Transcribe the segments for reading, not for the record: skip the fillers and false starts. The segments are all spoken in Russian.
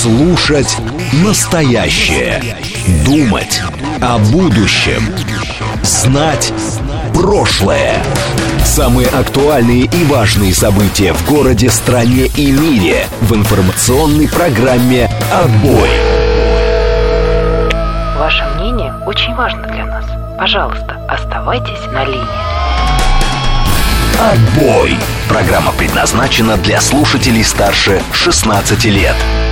Слушать настоящее. Думать о будущем. Знать прошлое. Самые актуальные и важные события в городе, стране и мире в информационной программе «Отбой». Ваше мнение очень важно для нас. Пожалуйста, оставайтесь на линии. «Отбой». Программа предназначена для слушателей старше 16 лет.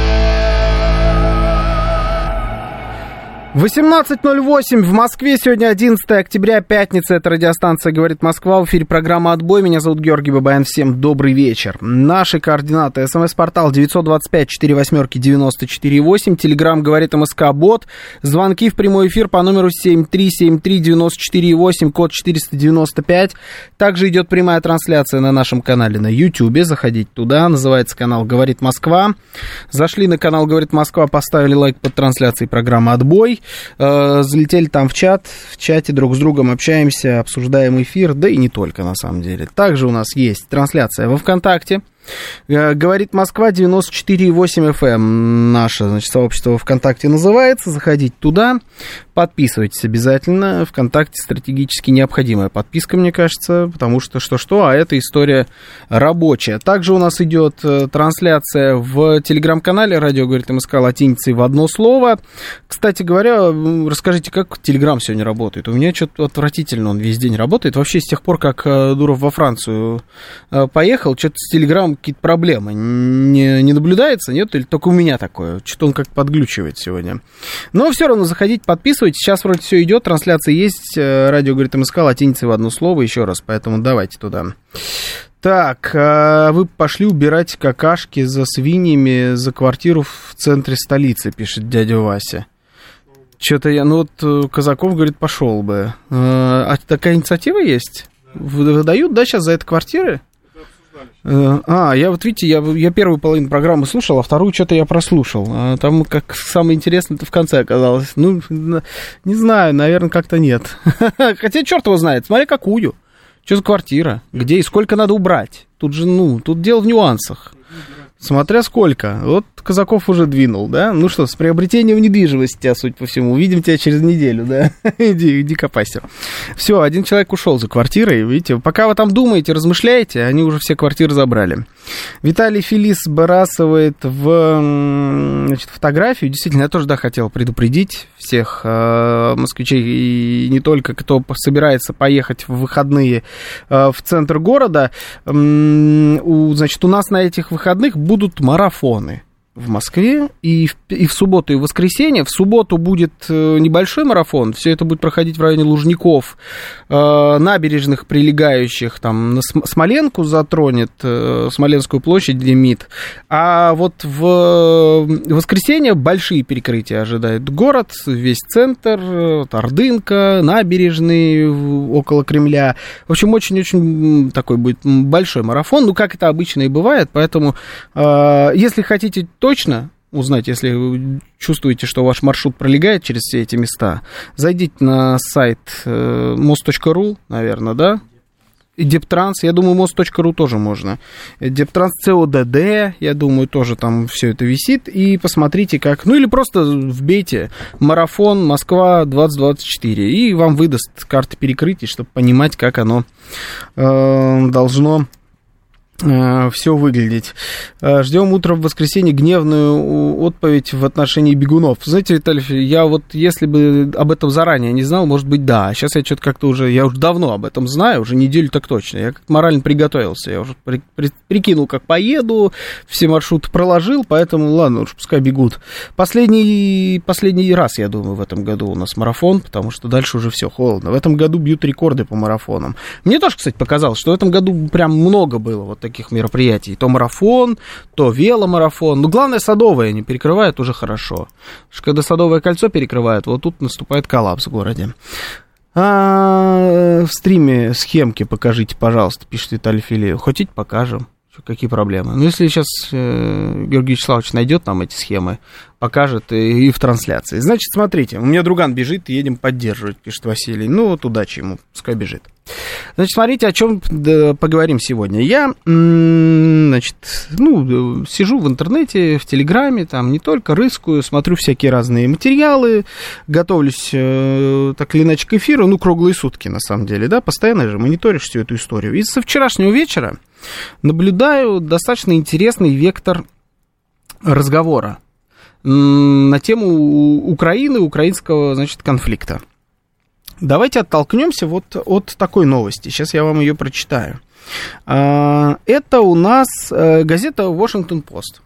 18:08 в Москве. Сегодня 11 октября, пятница. Это радиостанция «Говорит Москва». В эфире программа «Отбой». Меня зовут Георгий Бабаян. Всем добрый вечер. Наши координаты. СМС-портал 925-48-94-8. Телеграм «Говорит МСК-бот». Звонки в прямой эфир по номеру 7373-94-8, код 495. Также идет прямая трансляция на нашем канале на Ютьюбе. Заходите туда. Называется канал «Говорит Москва». Зашли на канал «Говорит Москва», поставили лайк под трансляцией программы «Отбой». Залетели там в чате друг с другом общаемся, обсуждаем эфир, да и не только на самом деле. Также у нас есть трансляция во ВКонтакте. «Говорит Москва», 94,8 FM. Наше, значит, сообщество ВКонтакте называется. Заходите туда, подписывайтесь обязательно. ВКонтакте стратегически необходимая подписка, мне кажется, потому что что, а эта история рабочая. Также у нас идет трансляция в телеграм-канале «Радио говорит МСК» латиницей в одно слово. Кстати говоря, расскажите, как телеграм сегодня работает? У меня что-то отвратительно он весь день работает. Вообще, с тех пор, как Дуров во Францию поехал, что-то с телеграмом какие-то проблемы не наблюдается, нет? Или только у меня такое? Что-то он как подглючивает сегодня. Но все равно заходите, подписывайтесь. Сейчас вроде все идет, трансляция есть. Радио говорит МСК латиницей в одно слово еще раз, поэтому давайте туда. Так, вы пошли убирать какашки за свиньями за квартиру в центре столицы, пишет дядя Вася. Что-то я, Казаков говорит, пошел бы. А такая инициатива есть? Выдают, да, сейчас за это квартиры? Я вот, видите, я первую половину программы слушал, а вторую что-то я прослушал. Там как самое интересное-то в конце оказалось. Не знаю, наверное, как-то нет. Хотя черт его знает, смотри, какую. Что за квартира, где и сколько надо убрать. Тут же, тут дело в нюансах. Смотря сколько. Вот Казаков уже двинул, да? Ну что, с приобретением недвижимости, судя по всему. Увидим тебя через неделю, да? Иди копайся. Все, один человек ушел за квартирой, видите. Пока вы там думаете, размышляете, они уже все квартиры забрали. Виталий Филис сбрасывает фотографию. Действительно, я тоже, хотел предупредить всех москвичей и не только, кто собирается поехать в выходные в центр города. Значит, у нас на этих выходных будут марафоны в Москве и в субботу, и в воскресенье. В субботу будет небольшой марафон, все это будет проходить в районе Лужников, набережных прилегающих, там, на Смоленку затронет, Смоленскую площадь, где МИД. А вот в воскресенье большие перекрытия ожидает город, весь центр, Ордынка, набережные около Кремля. В общем, очень-очень такой будет большой марафон, как это обычно и бывает, поэтому, если хотите точно узнать, если вы чувствуете, что ваш маршрут пролегает через все эти места, зайдите на сайт most.ru, наверное, да? И Дептранс, я думаю, most.ru тоже можно. Дептранс ЦОДД, я думаю, тоже там все это висит. И посмотрите, как... или просто вбейте марафон Москва 2024, и вам выдаст карты перекрытий, чтобы понимать, как оно должно... все выглядеть. Ждем утро в воскресенье гневную отповедь в отношении бегунов. Знаете, Виталий, я вот, если бы об этом заранее не знал, может быть, да. А сейчас я что-то как-то я уже давно об этом знаю, уже неделю так точно. Я как-то морально приготовился. Я уже прикинул, как поеду, все маршруты проложил, поэтому, ладно, уж пускай бегут. Последний раз, я думаю, в этом году у нас марафон, потому что дальше уже все холодно. В этом году бьют рекорды по марафонам. Мне тоже, кстати, показалось, что в этом году прям много было вот таких мероприятий. То марафон, то веломарафон. Но главное, садовое не перекрывает, уже хорошо. Потому что когда Садовое кольцо перекрывает, вот тут наступает коллапс в городе. В стриме схемки покажите, пожалуйста, пишет Виталий Филиев. Хотите, покажем. Какие проблемы? Ну, если сейчас Георгий Вячеславович найдет нам эти схемы, покажет и в трансляции. Значит, смотрите, у меня друган бежит, едем поддерживать, пишет Василий. Ну, вот удачи ему, пускай бежит. Значит, смотрите, о чем поговорим сегодня. Я, значит, сижу в интернете, в Телеграме, там не только рыскаю, смотрю всякие разные материалы, готовлюсь так или иначе к эфиру, круглые сутки, на самом деле, да, постоянно же мониторишь всю эту историю. И со вчерашнего вечера наблюдаю достаточно интересный вектор разговора на тему Украины, украинского, значит, конфликта. Давайте оттолкнемся вот от такой новости. Сейчас я вам ее прочитаю. Это у нас газета Washington Post.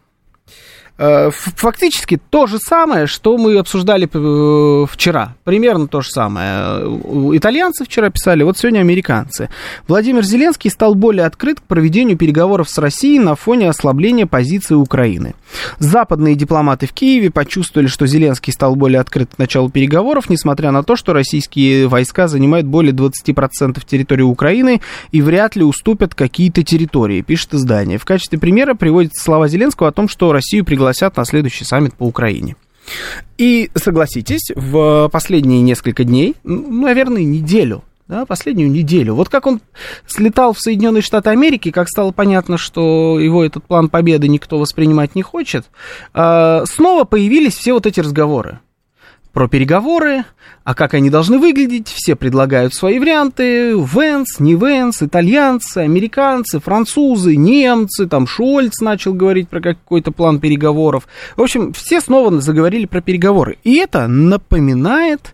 Фактически то же самое, что мы обсуждали вчера. Примерно то же самое. Итальянцы вчера писали, вот сегодня американцы. Владимир Зеленский стал более открыт к проведению переговоров с Россией на фоне ослабления позиции Украины. Западные дипломаты в Киеве почувствовали, что Зеленский стал более открыт к началу переговоров, несмотря на то, что российские войска занимают более 20% территории Украины и вряд ли уступят какие-то территории, пишет издание. В качестве примера приводятся слова Зеленского о том, что Россию пригласят на следующий саммит по Украине. И, согласитесь, в последние несколько дней, наверное, неделю, да, последнюю неделю, вот как он слетал в Соединенные Штаты Америки, как стало понятно, что его этот план победы никто воспринимать не хочет, снова появились все вот эти разговоры про переговоры, а как они должны выглядеть, все предлагают свои варианты, Венс, не Венс, итальянцы, американцы, французы, немцы, там Шольц начал говорить про какой-то план переговоров. В общем, все снова заговорили про переговоры. И это напоминает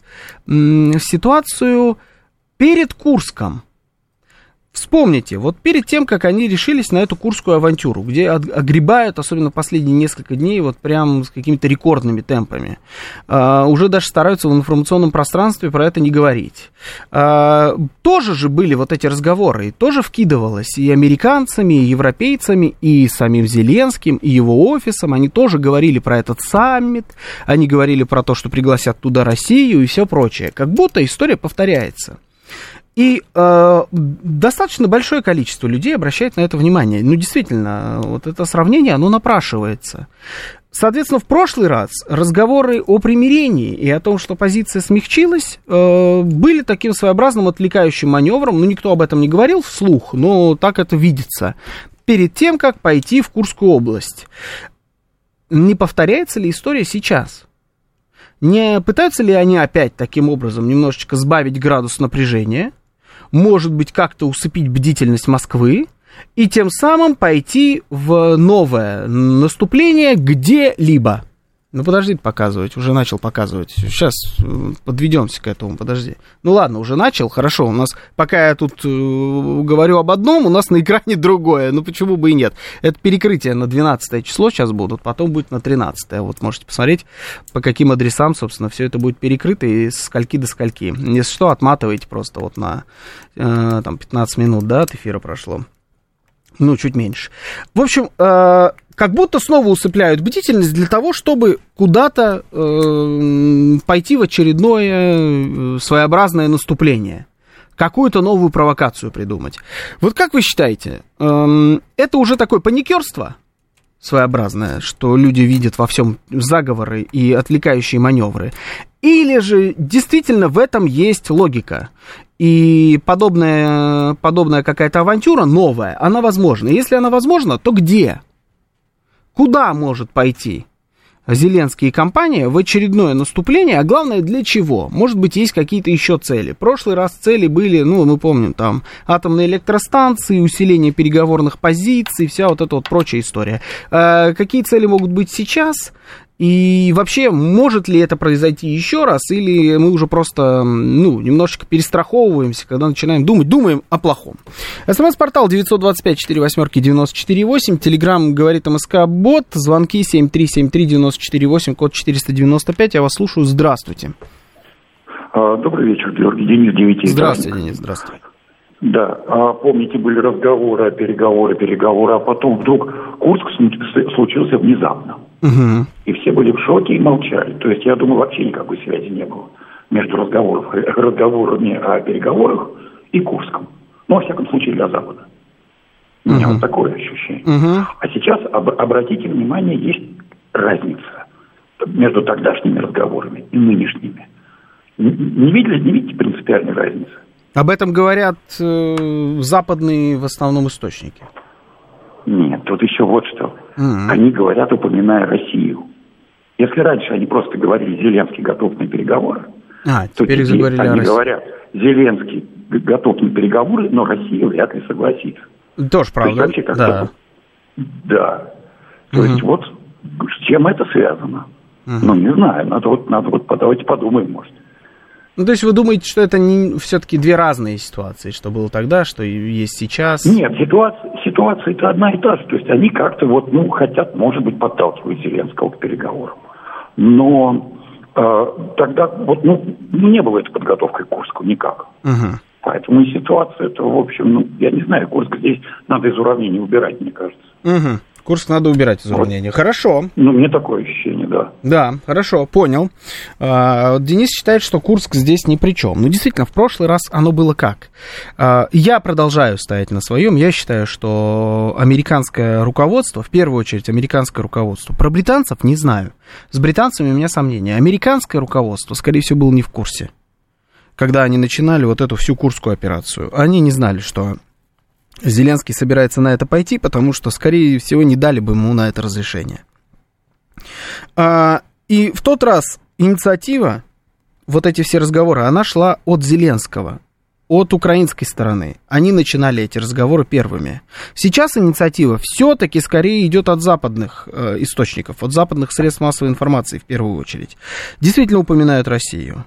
ситуацию перед Курском. Вспомните, вот перед тем, как они решились на эту курскую авантюру, где огребают, особенно последние несколько дней, вот прям с какими-то рекордными темпами, уже даже стараются в информационном пространстве про это не говорить. Тоже же были вот эти разговоры, и тоже вкидывалось и американцами, и европейцами, и самим Зеленским, и его офисом, они тоже говорили про этот саммит, они говорили про то, что пригласят туда Россию и все прочее, как будто история повторяется. И достаточно большое количество людей обращает на это внимание. Действительно, вот это сравнение, оно напрашивается. Соответственно, в прошлый раз разговоры о примирении и о том, что позиция смягчилась, были таким своеобразным отвлекающим маневром. Никто об этом не говорил вслух, но так это видится. Перед тем, как пойти в Курскую область. Не повторяется ли история сейчас? Не пытаются ли они опять таким образом немножечко сбавить градус напряжения? Может быть, как-то усыпить бдительность Москвы и тем самым пойти в новое наступление где-либо. Подожди показывать, уже начал показывать. Сейчас подведемся к этому, подожди. Ладно, уже начал, хорошо. У нас, пока я тут говорю об одном, у нас на экране другое. Почему бы и нет? Это перекрытие на 12 число сейчас будут, потом будет на 13. Вот можете посмотреть, по каким адресам, собственно, все это будет перекрыто и с скольки до скольки. Если что, отматывайте просто вот на 15 минут, да, от эфира прошло. Чуть меньше. В общем, как будто снова усыпляют бдительность для того, чтобы куда-то пойти в очередное своеобразное наступление. Какую-то новую провокацию придумать. Вот как вы считаете, это уже такое паникерство своеобразное, что люди видят во всем заговоры и отвлекающие маневры? Или же действительно в этом есть логика? И подобная какая-то авантюра новая, она возможна. Если она возможна, то где? Куда может пойти Зеленский и компания в очередное наступление, а главное, для чего? Может быть, есть какие-то еще цели. В прошлый раз цели были, мы помним, там, атомные электростанции, усиление переговорных позиций, вся вот эта вот прочая история. Какие цели могут быть сейчас? И вообще, может ли это произойти еще раз, или мы уже просто, немножечко перестраховываемся, когда начинаем думаем о плохом. СМС-портал 925-48-94-8, Телеграм говорит МСК-бот, звонки 7373-94-8, код 495, я вас слушаю, здравствуйте. Добрый вечер, Георгий, Денис, 9. Здравствуйте, Денис, здравствуйте. Да, помните, были разговоры, переговоры, а потом вдруг Курск случился внезапно. Угу. И все были в шоке и молчали. То есть, я думаю, вообще никакой связи не было между разговорами о переговорах и Курском. Во всяком случае, для Запада. У меня вот такое ощущение. А сейчас, обратите внимание, есть разница между тогдашними разговорами и нынешними. Не видите принципиальной разницы? Об этом говорят западные в основном источники. Нет, тут еще вот что. Они говорят, упоминая Россию. Если раньше они просто говорили, Зеленский готов на переговоры, то теперь они говорят, Зеленский готов на переговоры, но Россия вряд ли согласится. Тоже правда, да. Да. То есть вот с чем это связано? Ну, не знаю, надо давайте подумаем, может. Ну, то есть вы думаете, что это все-таки две разные ситуации, что было тогда, что есть сейчас? Нет, ситуация-то одна и та же. То есть они как-то хотят, может быть, подталкивать Зеленского к переговорам. Но тогда не было этой подготовкой к Курску никак. Поэтому и ситуация-то, в общем, я не знаю, Курск здесь надо из уравнения убирать, мне кажется. Курск надо убирать из уравнения. Хорошо. Мне такое ощущение, да. Да, хорошо, понял. Денис считает, что Курск здесь ни при чем. Ну, действительно, в прошлый раз оно было как? Я продолжаю стоять на своем. Я считаю, что американское руководство, в первую очередь американское руководство, про британцев не знаю. С британцами у меня сомнения. Американское руководство, скорее всего, было не в курсе. Когда они начинали вот эту всю Курскую операцию. Они не знали, что Зеленский собирается на это пойти, потому что, скорее всего, не дали бы ему на это разрешение. И в тот раз инициатива, вот эти все разговоры, она шла от Зеленского, от украинской стороны. Они начинали эти разговоры первыми. Сейчас инициатива все-таки скорее идет от западных источников, от западных средств массовой информации в первую очередь. Действительно упоминают Россию.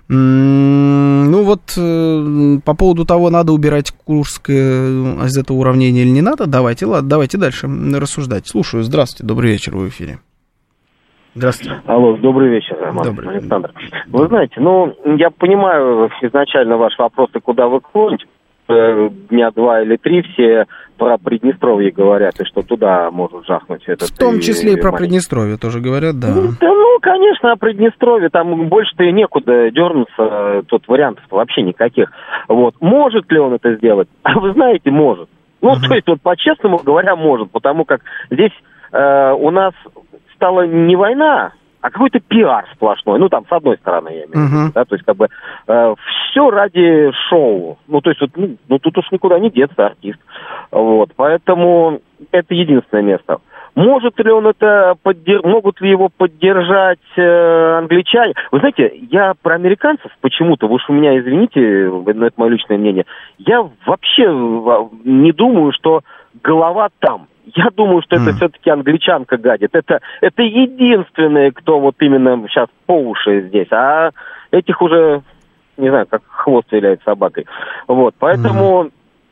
По поводу того, надо убирать Курск из этого уравнения или не надо, давайте дальше рассуждать. Слушаю, здравствуйте, добрый вечер, вы в эфире. Здравствуйте. Алло, добрый вечер, Роман, Александр. Вы знаете, я понимаю изначально ваш вопрос, и куда вы клоните. Дня 2 или 3 все про Приднестровье говорят, и что туда может жахнуть этот... В том числе и про Приднестровье тоже говорят, да. Конечно, о Приднестровье, там больше-то и некуда дернуться, тут вариантов вообще никаких. Вот. Может ли он это сделать? А вы знаете, может. То есть, по-честному говоря, может, потому как здесь у нас стала не война, а какой-то пиар сплошной. С одной стороны, я имею в виду, да, то есть, все ради шоу. Тут уж никуда не деться, артист. Вот, поэтому это единственное место. Может ли он это могут ли его поддержать англичане? Вы знаете, я про американцев почему-то, вы уж у меня извините, но это мое личное мнение, я вообще не думаю, что голова там. Я думаю, что это все-таки англичанка гадит. Это единственные, кто вот именно сейчас по уши здесь. А этих уже, не знаю, как хвост виляет собакой. Вот, поэтому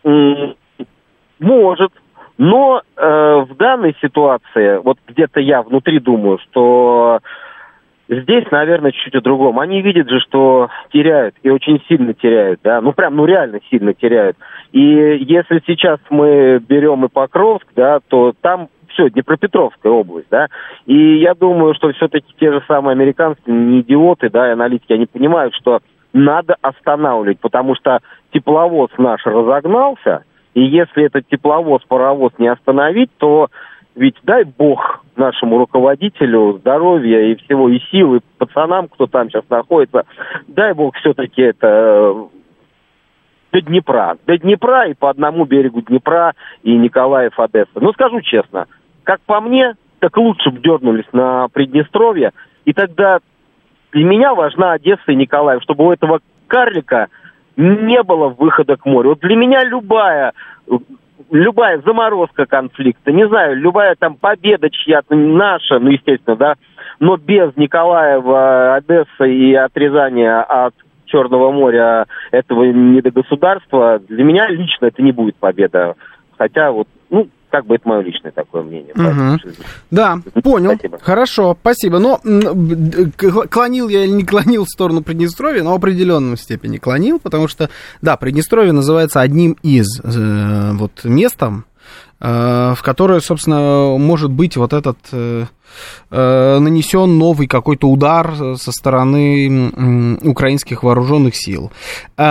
может. Но в данной ситуации, вот где-то я внутри думаю, что здесь, наверное, чуть-чуть о другом. Они видят же, что теряют, и очень сильно теряют, да, реально сильно теряют. И если сейчас мы берем и Покровск, да, то там все, Днепропетровская область, да, и я думаю, что все-таки те же самые американцы, не идиоты, да, и аналитики, они понимают, что надо останавливать, потому что тепловоз наш разогнался, и если этот тепловоз, паровоз не остановить, то ведь дай бог нашему руководителю здоровья и всего, и силы, пацанам, кто там сейчас находится, дай бог все-таки это до Днепра и по одному берегу Днепра, и Николаев, Одесса. Скажу честно, как по мне, так лучше бы дернулись на Приднестровье, и тогда для меня важна Одесса и Николаев, чтобы у этого карлика не было выхода к морю. Вот для меня любая заморозка конфликта, не знаю, любая там победа чья-то, наша, естественно, да, но без Николаева, Одессы и отрезания от Черного моря этого недогосударства, для меня лично это не будет победа. Хотя это мое личное такое мнение. Да, понял. Спасибо. Хорошо, спасибо. Но клонил я или не клонил в сторону Приднестровья, но в определенной степени клонил, потому что, да, Приднестровье называется одним из местом, в которое, собственно, может быть вот этот нанесен новый какой-то удар со стороны украинских вооруженных сил.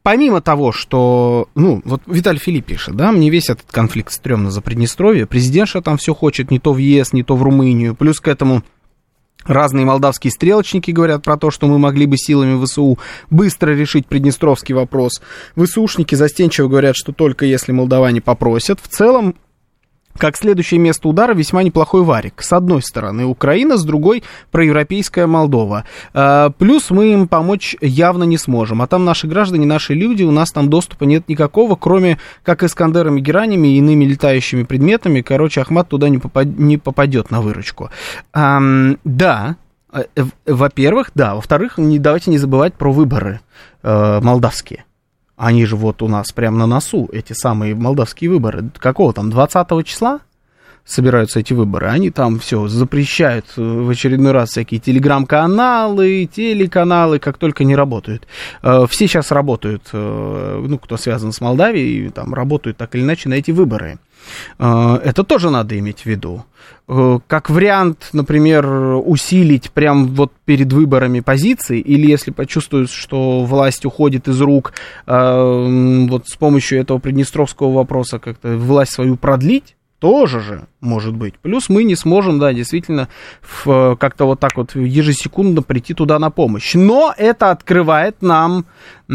помимо того, что, вот Виталий Филипп пишет, да, мне весь этот конфликт стрёмно за Приднестровье, президентша там все хочет не то в ЕС, не то в Румынию, плюс к этому разные молдавские стрелочники говорят про то, что мы могли бы силами ВСУ быстро решить приднестровский вопрос. ВСУшники застенчиво говорят, что только если молдаване попросят. В целом, как следующее место удара весьма неплохой варик. С одной стороны Украина, с другой проевропейская Молдова. Плюс мы им помочь явно не сможем. А там наши граждане, наши люди, у нас там доступа нет никакого, кроме как Искандерами, Геранями и иными летающими предметами. Короче, Ахмат туда не попадет на выручку. Да, во-первых, да. Во-вторых, давайте не забывать про выборы молдавские. Они же вот у нас прямо на носу, эти самые молдавские выборы. Какого там, 20 числа собираются эти выборы? Они там все запрещают в очередной раз всякие телеграм-каналы, телеканалы, как только не работают. Все сейчас работают, кто связан с Молдавией, там работают так или иначе на эти выборы. Это тоже надо иметь в виду. Как вариант, например, усилить прям вот перед выборами позиции, или если почувствуют, что власть уходит из рук, вот с помощью этого приднестровского вопроса как-то власть свою продлить, тоже же может быть. Плюс мы не сможем, да, действительно, как-то вот так вот ежесекундно прийти туда на помощь. Но это открывает нам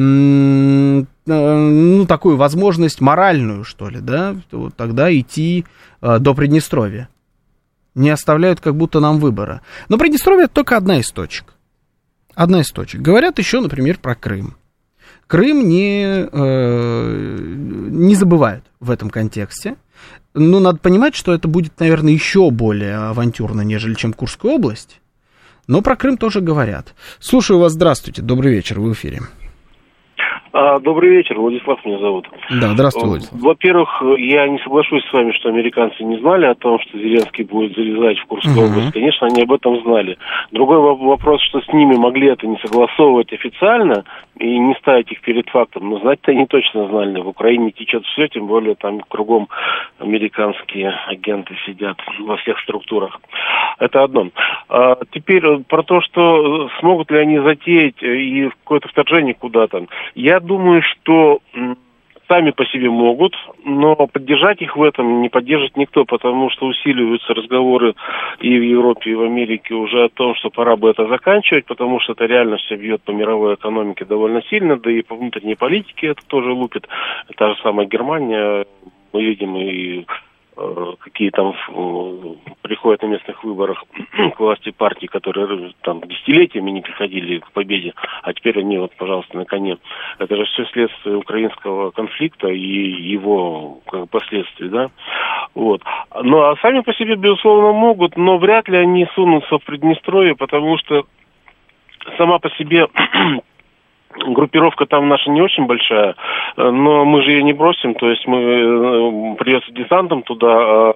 такую возможность моральную, что ли, да, вот тогда идти до Приднестровья. Не оставляют как будто нам выбора. Но Приднестровье — это только одна из точек. Одна из точек. Говорят еще, например, про Крым. Крым не забывают в этом контексте. Но надо понимать, что это будет, наверное, еще более авантюрно, нежели чем Курская область. Но про Крым тоже говорят. Слушаю вас, здравствуйте, добрый вечер, вы в эфире. Добрый вечер, Владислав меня зовут. Да, здравствуйте, Владислав. Во-первых, я не соглашусь с вами, что американцы не знали о том, что Зеленский будет залезать в Курскую область. Конечно, они об этом знали. Другой вопрос, что с ними могли это не согласовывать официально и не ставить их перед фактом. Но знать-то они точно знали. В Украине течет все, тем более там кругом американские агенты сидят во всех структурах. Это одно. Теперь про то, что смогут ли они затеять и какое-то вторжение куда-то. Я думаю, что сами по себе могут, но поддержать их в этом не поддержит никто, потому что усиливаются разговоры и в Европе, и в Америке уже о том, что пора бы это заканчивать, потому что это реально все бьет по мировой экономике довольно сильно, да и по внутренней политике это тоже лупит. Та же самая Германия, мы видим и какие там приходят на местных выборах к власти партии, которые там десятилетиями не приходили к победе, а теперь они вот, пожалуйста, на коне. Это же все следствие украинского конфликта и его последствий, да. Вот. Ну, а сами по себе, безусловно, могут, но вряд ли они сунутся в Приднестровье, потому что сама по себе группировка там наша не очень большая, но мы же ее не бросим, то есть мы придется десантом туда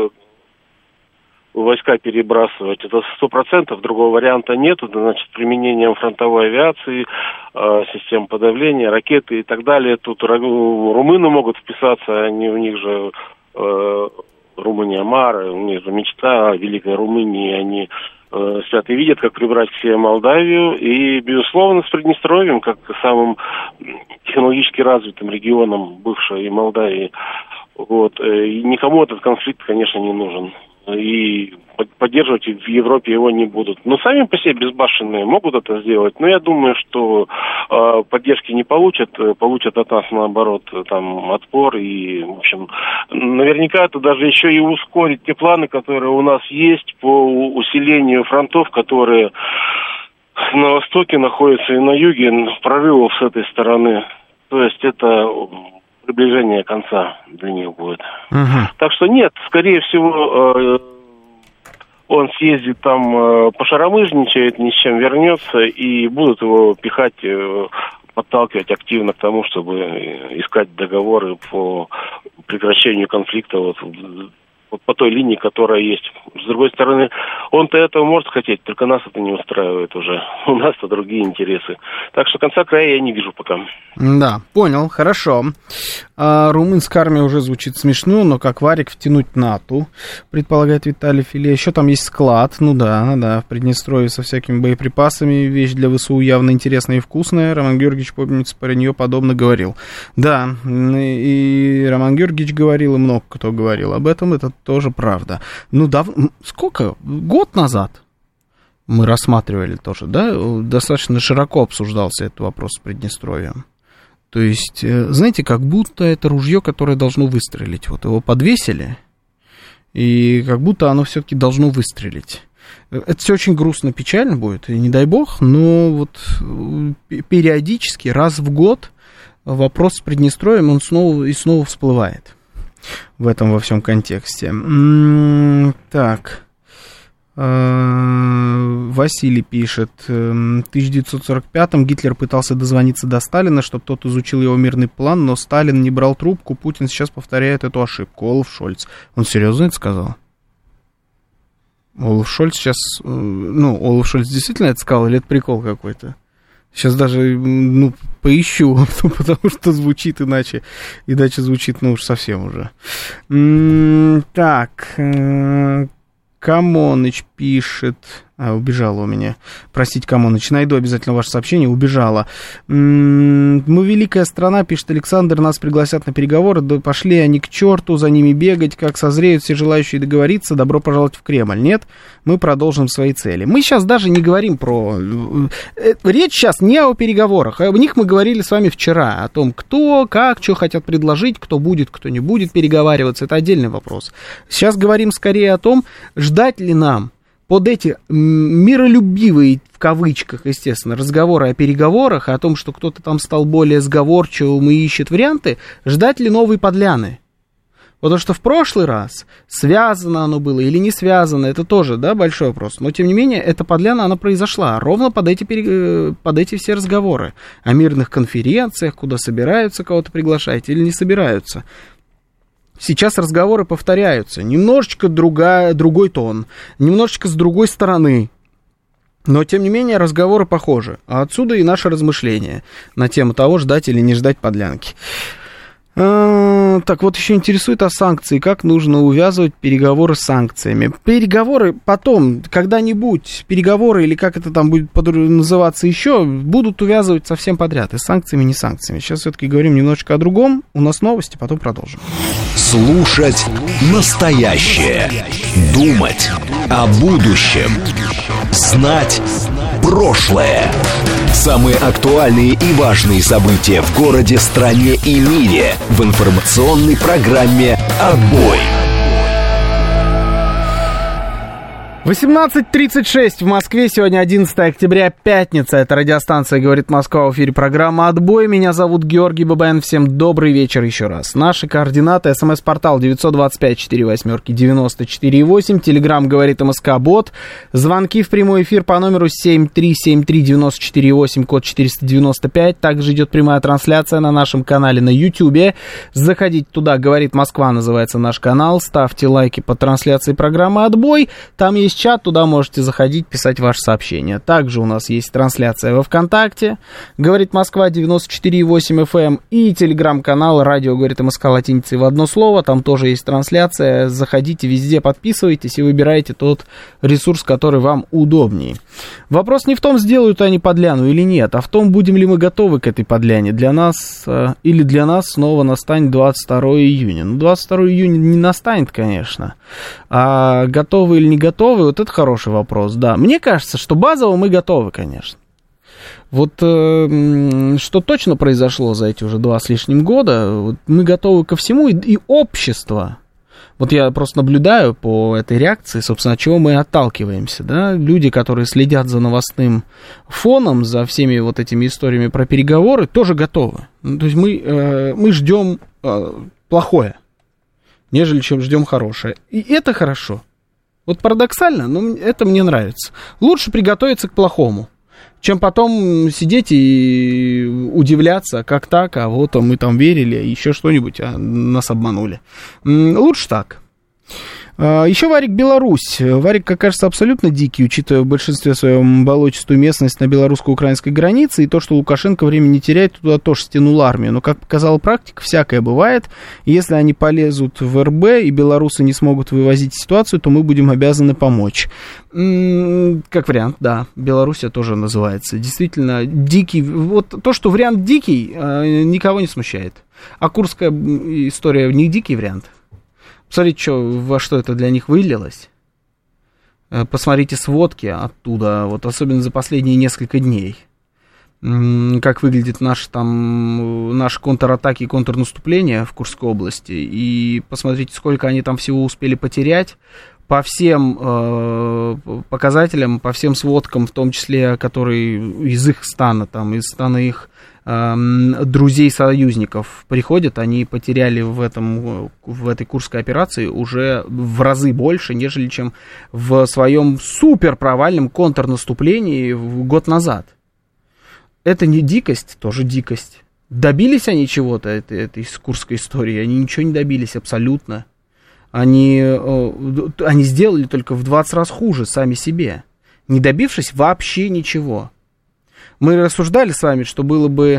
войска перебрасывать. Это 100%, другого варианта нет, это значит применением фронтовой авиации, систем подавления, ракеты и так далее. Тут румыны могут вписаться, они у них же Румыния Мара, у них же мечта о Великой Румынии, они спят и видят, как прибрать к себе Молдавию, и, безусловно, с Приднестровьем, как самым технологически развитым регионом бывшей Молдавии, вот, и никому этот конфликт, конечно, не нужен. И поддерживать в Европе его не будут. Но сами по себе безбашенные могут это сделать, но я думаю, что поддержки не получат, получат от нас, наоборот, там, отпор, и, в общем, наверняка это даже еще и ускорит те планы, которые у нас есть по усилению фронтов, которые на востоке находятся и на юге, прорывов с этой стороны. То есть это приближение конца для них будет. Так что нет, скорее всего, он съездит там, пошаромыжничает, ни с чем вернется, и будут его пихать, подталкивать активно к тому, чтобы искать договоры по прекращению конфликта вот по той линии, которая есть. С другой стороны, он-то этого может хотеть, только нас это не устраивает уже. У нас-то другие интересы. Так что конца края я не вижу пока. Да, понял, хорошо. А румынская армия уже звучит смешно, но как варик втянуть НАТО, предполагает Виталий Филе. Еще там есть склад, ну да, в Приднестровье со всякими боеприпасами. Вещь для ВСУ явно интересная и вкусная. Роман Георгиевич, помнится, про нее подобно говорил. Да, и Роман Георгиевич говорил, и много кто говорил об этом, это тоже правда. Ну, сколько? Год назад мы рассматривали тоже, да, достаточно широко обсуждался этот вопрос с Приднестровьем. То есть, знаете, как будто это ружье, которое должно выстрелить. Вот его подвесили, и как будто оно все-таки должно выстрелить. Это все очень грустно, печально будет, и не дай бог, но вот периодически, раз в год, вопрос с Приднестровьем, он снова и снова всплывает в этом во всем контексте. Так... Василий пишет, в 1945-м Гитлер пытался дозвониться до Сталина, чтобы тот изучил его мирный план, но Сталин не брал трубку, Путин сейчас повторяет эту ошибку. Олаф Шольц. Он серьезно это сказал? Олаф Шольц сейчас... Олаф Шольц действительно это сказал, или это прикол какой-то? Сейчас даже, поищу, потому что звучит иначе. Иначе звучит, уж совсем уже. Так... Камоныч пишет... убежала у меня. Простите, Камоныч, найду обязательно ваше сообщение. Убежала. Мы великая страна, пишет Александр, нас пригласят на переговоры. Да пошли они к черту, за ними бегать. Как созреют все желающие договориться, добро пожаловать в Кремль. Нет, мы продолжим свои цели. Мы сейчас даже не говорим про... Речь сейчас не о переговорах. О них мы говорили с вами вчера. О том, кто, как, что хотят предложить, кто будет, кто не будет переговариваться. Это отдельный вопрос. Сейчас говорим скорее о том, ждать ли нам под эти миролюбивые, в кавычках, естественно, разговоры о переговорах, о том, что кто-то там стал более сговорчивым и ищет варианты, ждать ли новой подляны? Потому что в прошлый раз связано оно было или не связано, это тоже, да, большой вопрос. Но, тем не менее, эта подляна, она произошла ровно под эти все разговоры о мирных конференциях, куда собираются кого-то приглашать или не собираются. Сейчас разговоры повторяются, немножечко другой тон, немножечко с другой стороны, но, тем не менее, разговоры похожи. А отсюда и наши размышления на тему того, ждать или не ждать подлянки. Так, вот еще интересует о санкции. Как нужно увязывать переговоры с санкциями? Переговоры потом, когда-нибудь, переговоры, или как это там будет называться еще, будут увязывать совсем подряд. И с санкциями, не санкциями. Сейчас все-таки говорим немножечко о другом. У нас новости, потом продолжим. Слушать настоящее. Думать о будущем. Знать прошлое. Самые актуальные и важные события в городе, стране и мире в информационной программе «Отбой». 18:36 в Москве, сегодня 11 октября, пятница, это радиостанция «Говорит Москва», в эфире программа «Отбой», меня зовут Георгий Бабаян, всем добрый вечер еще раз. Наши координаты: СМС-портал 925-48-94-8, Телеграм «Говорит МСК Бот», звонки в прямой эфир по номеру 7373948, код 495, также идет прямая трансляция на нашем канале на Ютьюбе, заходите туда, «Говорит Москва» называется наш канал, ставьте лайки под трансляцией программы «Отбой», там есть чат, туда можете заходить, писать ваши сообщения. Также у нас есть трансляция во ВКонтакте, «Говорит Москва» 94,8 FM, и телеграм-канал «Радио говорит МСК» латиницей в одно слово, там тоже есть трансляция, заходите везде, подписывайтесь и выбирайте тот ресурс, который вам удобнее. Вопрос не в том, сделают они подляну или нет, а в том, будем ли мы готовы к этой подляне. Для нас или для нас снова настанет 22 июня. 22 июня не настанет, конечно, а готовы или не готовы, вот это хороший вопрос, да. Мне кажется, что базово мы готовы, конечно. Вот что точно произошло за эти уже 2 с лишним года, вот мы готовы ко всему, и общество. Вот я просто наблюдаю по этой реакции, собственно, от чего мы отталкиваемся, да. Люди, которые следят за новостным фоном, за всеми вот этими историями про переговоры, тоже готовы. Ну, то есть мы ждем плохое, нежели чем ждем хорошее. И это хорошо. Вот парадоксально, но это мне нравится. Лучше приготовиться к плохому, чем потом сидеть и удивляться, как так, а вот мы там верили, еще что-нибудь, а нас обманули. Лучше так. Еще Варик Беларусь. Варик, как кажется, абсолютно дикий, учитывая в большинстве своем болотистую местность на белорусско-украинской границе, и то, что Лукашенко времени не теряет, туда тоже стянул армию. Но, как показала практика, всякое бывает. И если они полезут в РБ, и белорусы не смогут вывозить ситуацию, то мы будем обязаны помочь. Как вариант, да, Белоруссия тоже называется. Действительно, дикий. Вот то, что вариант дикий, никого не смущает. А курская история не дикий вариант. Посмотрите, во что это для них вылилось. Посмотрите сводки оттуда, вот особенно за последние несколько дней. Как выглядит наши контратаки и контрнаступления в Курской области. И посмотрите, сколько они там всего успели потерять. По всем показателям, по всем сводкам, в том числе, которые из их стана, из стана их друзей-союзников приходят, они потеряли в этой Курской операции уже в разы больше, нежели чем в своем супер провальном контрнаступлении год назад. Это не дикость, тоже дикость. Добились они чего-то этой Курской истории? Они ничего не добились абсолютно. Они сделали только в 20 раз хуже сами себе, не добившись вообще ничего. Мы рассуждали с вами, что было бы...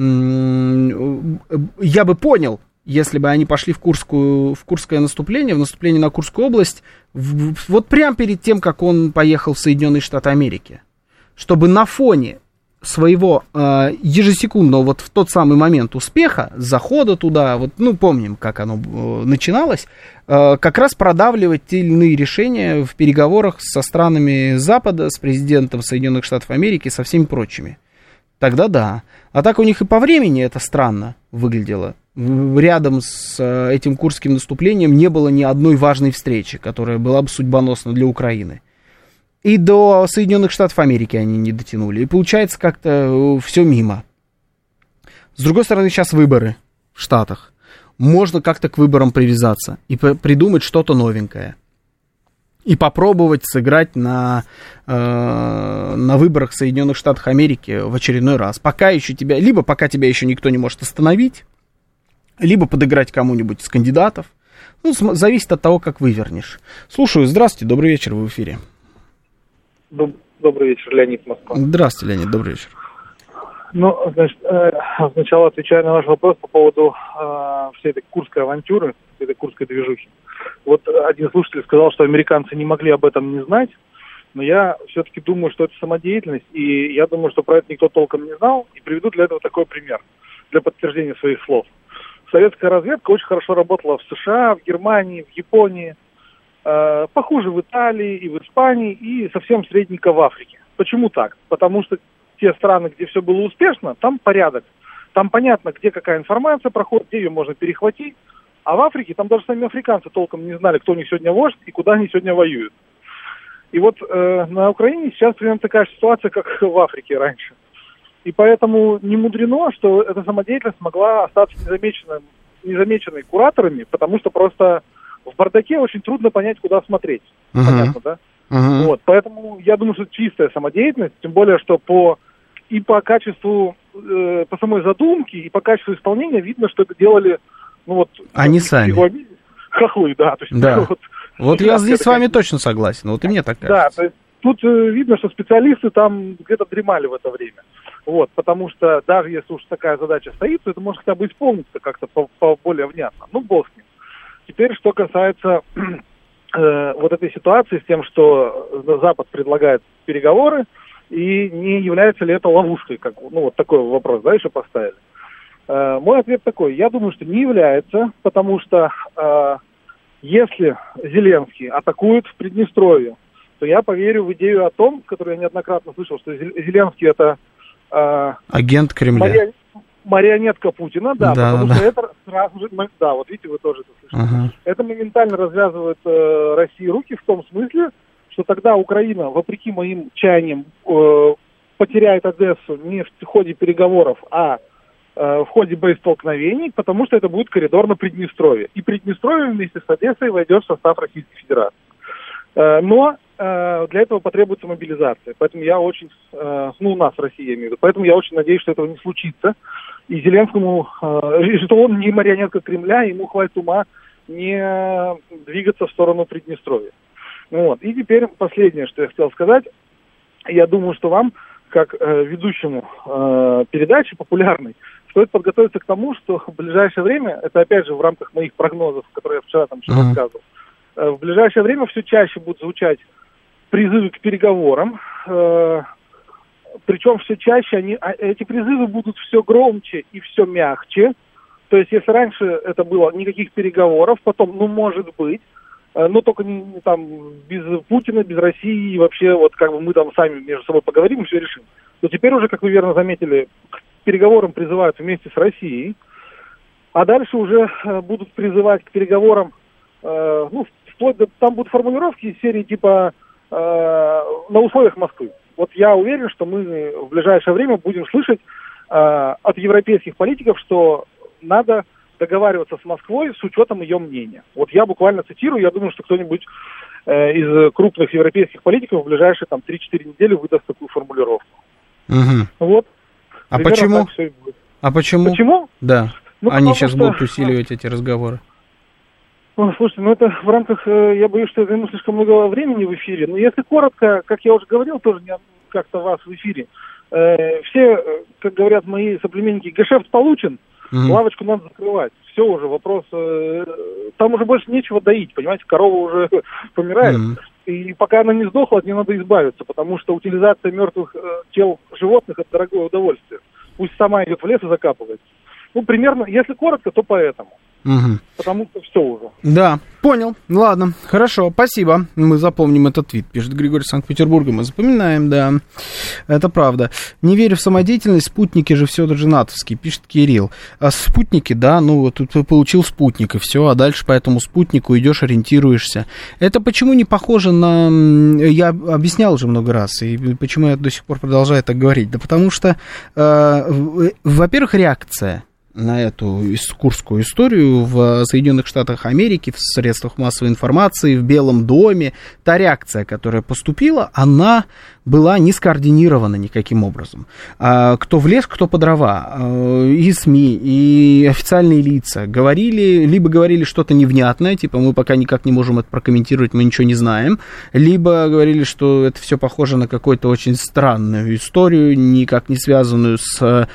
Я бы понял, если бы они пошли в Курское наступление, в наступление на Курскую область, вот прямо перед тем, как он поехал в Соединенные Штаты Америки. Чтобы на фоне своего ежесекундного, вот в тот самый момент успеха, захода туда, помним, как оно начиналось, как раз продавливать те или иные решения в переговорах со странами Запада, с президентом Соединенных Штатов Америки и со всеми прочими. Тогда да. А так у них и по времени это странно выглядело. Рядом с этим Курским наступлением не было ни одной важной встречи, которая была бы судьбоносна для Украины. И до Соединенных Штатов Америки они не дотянули. И получается как-то все мимо. С другой стороны, сейчас выборы в Штатах. Можно как-то к выборам привязаться и придумать что-то новенькое. И попробовать сыграть на выборах Соединенных Штатов Америки в очередной раз. Пока тебя еще никто не может остановить, либо подыграть кому-нибудь из кандидатов. Зависит от того, как вывернешь. Слушаю, здравствуйте, добрый вечер, вы в эфире. Добрый вечер, Леонид, Москва. Здравствуйте, Леонид, добрый вечер. Сначала отвечая на ваш вопрос по поводу всей этой Курской авантюры, всей этой Курской движухи. Вот один слушатель сказал, что американцы не могли об этом не знать, но я все-таки думаю, что это самодеятельность, и я думаю, что про это никто толком не знал, и приведу для этого такой пример, для подтверждения своих слов. Советская разведка очень хорошо работала в США, в Германии, в Японии, похуже в Италии и в Испании, и совсем средненько в Африке. Почему так? Потому что те страны, где все было успешно, там порядок. Там понятно, где какая информация проходит, где ее можно перехватить. А в Африке там даже сами африканцы толком не знали, кто у них сегодня вождь и куда они сегодня воюют. И вот на Украине сейчас примерно такая же ситуация, как в Африке раньше. И поэтому не мудрено, что эта самодеятельность могла остаться незамеченной кураторами, потому что просто в бардаке очень трудно понять, куда смотреть. Понятно, да? Вот, поэтому я думаю, что это чистая самодеятельность, тем более, что по качеству, по самой задумке и по качеству исполнения видно, что это делали, они сами. Хохлы, да. То есть, да. Вот я здесь с вами точно согласен, вот и мне так кажется. Да, то есть тут видно, что специалисты там где-то дремали в это время. Вот, потому что даже если уж такая задача стоит, то это может хотя бы исполниться как-то более внятно. Бог с ним. Теперь, что касается вот этой ситуации с тем, что Запад предлагает переговоры, и не является ли это ловушкой, как, вот такой вопрос, да, еще поставили. Мой ответ такой, я думаю, что не является, потому что если Зеленский атакует в Приднестровье, то я поверю в идею о том, которую я неоднократно слышал, что Зеленский это... агент Кремля. Марионетка Путина, да, потому что это сразу же, да, вот видите, вы тоже это слышали. Это моментально развязывает России руки в том смысле, что тогда Украина, вопреки моим чаяниям, потеряет Одессу не в ходе переговоров, а в ходе боестолкновений, потому что это будет коридор на Приднестровье. И Приднестровье вместе с Одессой войдет в состав Российской Федерации. Но для этого потребуется мобилизация. Поэтому я очень, у нас в России, я имею в виду, поэтому я очень надеюсь, что этого не случится. И Зеленскому, что он не марионетка Кремля, ему хватит ума не двигаться в сторону Приднестровья. Вот. И теперь последнее, что я хотел сказать. Я думаю, что вам, как ведущему передачи популярной, стоит подготовиться к тому, что в ближайшее время, это опять же в рамках моих прогнозов, которые я вчера там еще рассказывал, в ближайшее время все чаще будут звучать призывы к переговорам, причем все чаще эти призывы будут все громче и все мягче. То есть если раньше это было никаких переговоров, потом, может быть, но только не там без Путина, без России, и вообще вот как бы мы там сами между собой поговорим и все решим. То теперь уже, как вы верно заметили, к переговорам призывают вместе с Россией, а дальше уже будут призывать к переговорам, вплоть до, там будут формулировки из серии типа на условиях Москвы. Вот я уверен, что мы в ближайшее время будем слышать от европейских политиков, что надо договариваться с Москвой с учетом ее мнения. Вот я буквально цитирую, я думаю, что кто-нибудь из крупных европейских политиков в ближайшие 3-4 недели выдаст такую формулировку. Угу. Вот. А почему? А почему? Почему? Да. Они сейчас будут усиливать эти разговоры. Слушайте, это в рамках, я боюсь, что я займу слишком много времени в эфире, но если коротко, как я уже говорил, тоже не как-то вас в эфире, все, как говорят мои соплеменники, гешефт получен, лавочку надо закрывать. Все уже, вопрос, там уже больше нечего доить, понимаете, корова уже помирает. И пока она не сдохла, от нее надо избавиться, потому что утилизация мертвых тел животных – это дорогое удовольствие. Пусть сама идет в лес и закапывается. Примерно, если коротко, то поэтому. Потому что все уже. Да, понял. Ладно, хорошо, спасибо. Мы запомним этот твит, пишет Григорий Санкт-Петербурга. Мы запоминаем, да. Это правда. Не верю в самодеятельность, спутники же все же натовские, пишет Кирилл. А спутники, да, тут ты получил спутник и все, а дальше по этому спутнику идешь, ориентируешься. Это почему не похоже на... Я объяснял уже много раз, и почему я до сих пор продолжаю так говорить. Да потому что, во-первых, реакция на эту курскую историю в Соединенных Штатах Америки, в средствах массовой информации, в Белом доме, та реакция, которая поступила, она была не скоординирована никаким образом. Кто в лес, кто по дрова. И СМИ, и официальные лица либо говорили что-то невнятное, типа мы пока никак не можем это прокомментировать, мы ничего не знаем, либо говорили, что это все похоже на какую-то очень странную историю, никак не связанную с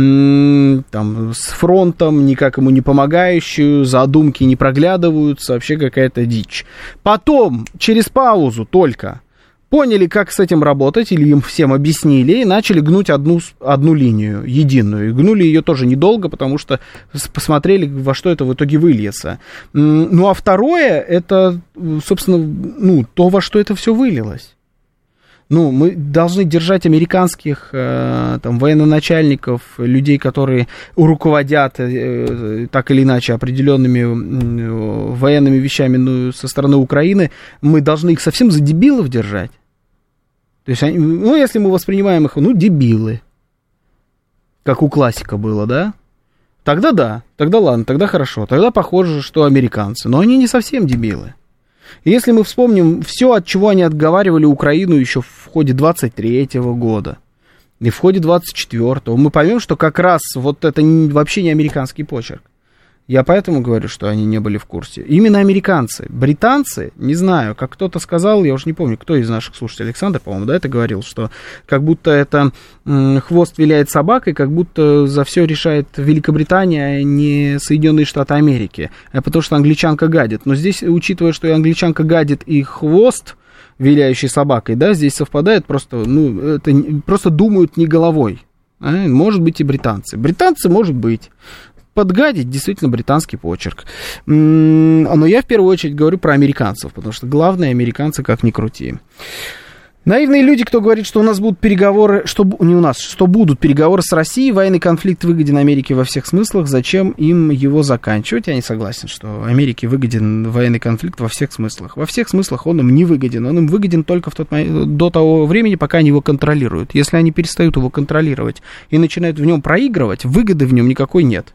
фронтом, никак ему не помогающую, задумки не проглядываются, вообще какая-то дичь. Потом, через паузу только, поняли, как с этим работать, или им всем объяснили, и начали гнуть одну линию, единую. И гнули ее тоже недолго, потому что посмотрели, во что это в итоге выльется. А второе, это, собственно, то, во что это все вылилось. Мы должны держать американских военачальников, людей, которые руководят так или иначе определенными военными вещами со стороны Украины, мы должны их совсем за дебилов держать. То есть, если мы воспринимаем их, дебилы, как у классика было, да? Тогда да, тогда ладно, тогда хорошо, тогда похоже, что американцы, но они не совсем дебилы. Если мы вспомним все, от чего они отговаривали Украину еще в ходе 23-го года и в ходе 24-го, мы поймем, что как раз вот это вообще не американский почерк. Я поэтому говорю, что они не были в курсе. Именно американцы. Британцы, не знаю, как кто-то сказал, я уже не помню, кто из наших слушателей, Александр, по-моему, да, это говорил, что как будто это хвост виляет собакой, как будто за все решает Великобритания, а не Соединенные Штаты Америки. Потому что англичанка гадит. Но здесь, учитывая, что и англичанка гадит, и хвост виляющий собакой, да, здесь совпадает просто, это просто думают не головой. Может быть и британцы. Британцы, может быть. Подгадить действительно британский почерк. Но я в первую очередь говорю про американцев, потому что главные американцы как ни крути. Наивные люди, кто говорит, что у нас будут переговоры, что будут переговоры с Россией, военный конфликт выгоден Америке во всех смыслах, зачем им его заканчивать? Я не согласен, что Америке выгоден военный конфликт во всех смыслах. Во всех смыслах он им не выгоден. Он им выгоден только до того времени, пока они его контролируют. Если они перестают его контролировать и начинают в нем проигрывать, выгоды в нем никакой нет.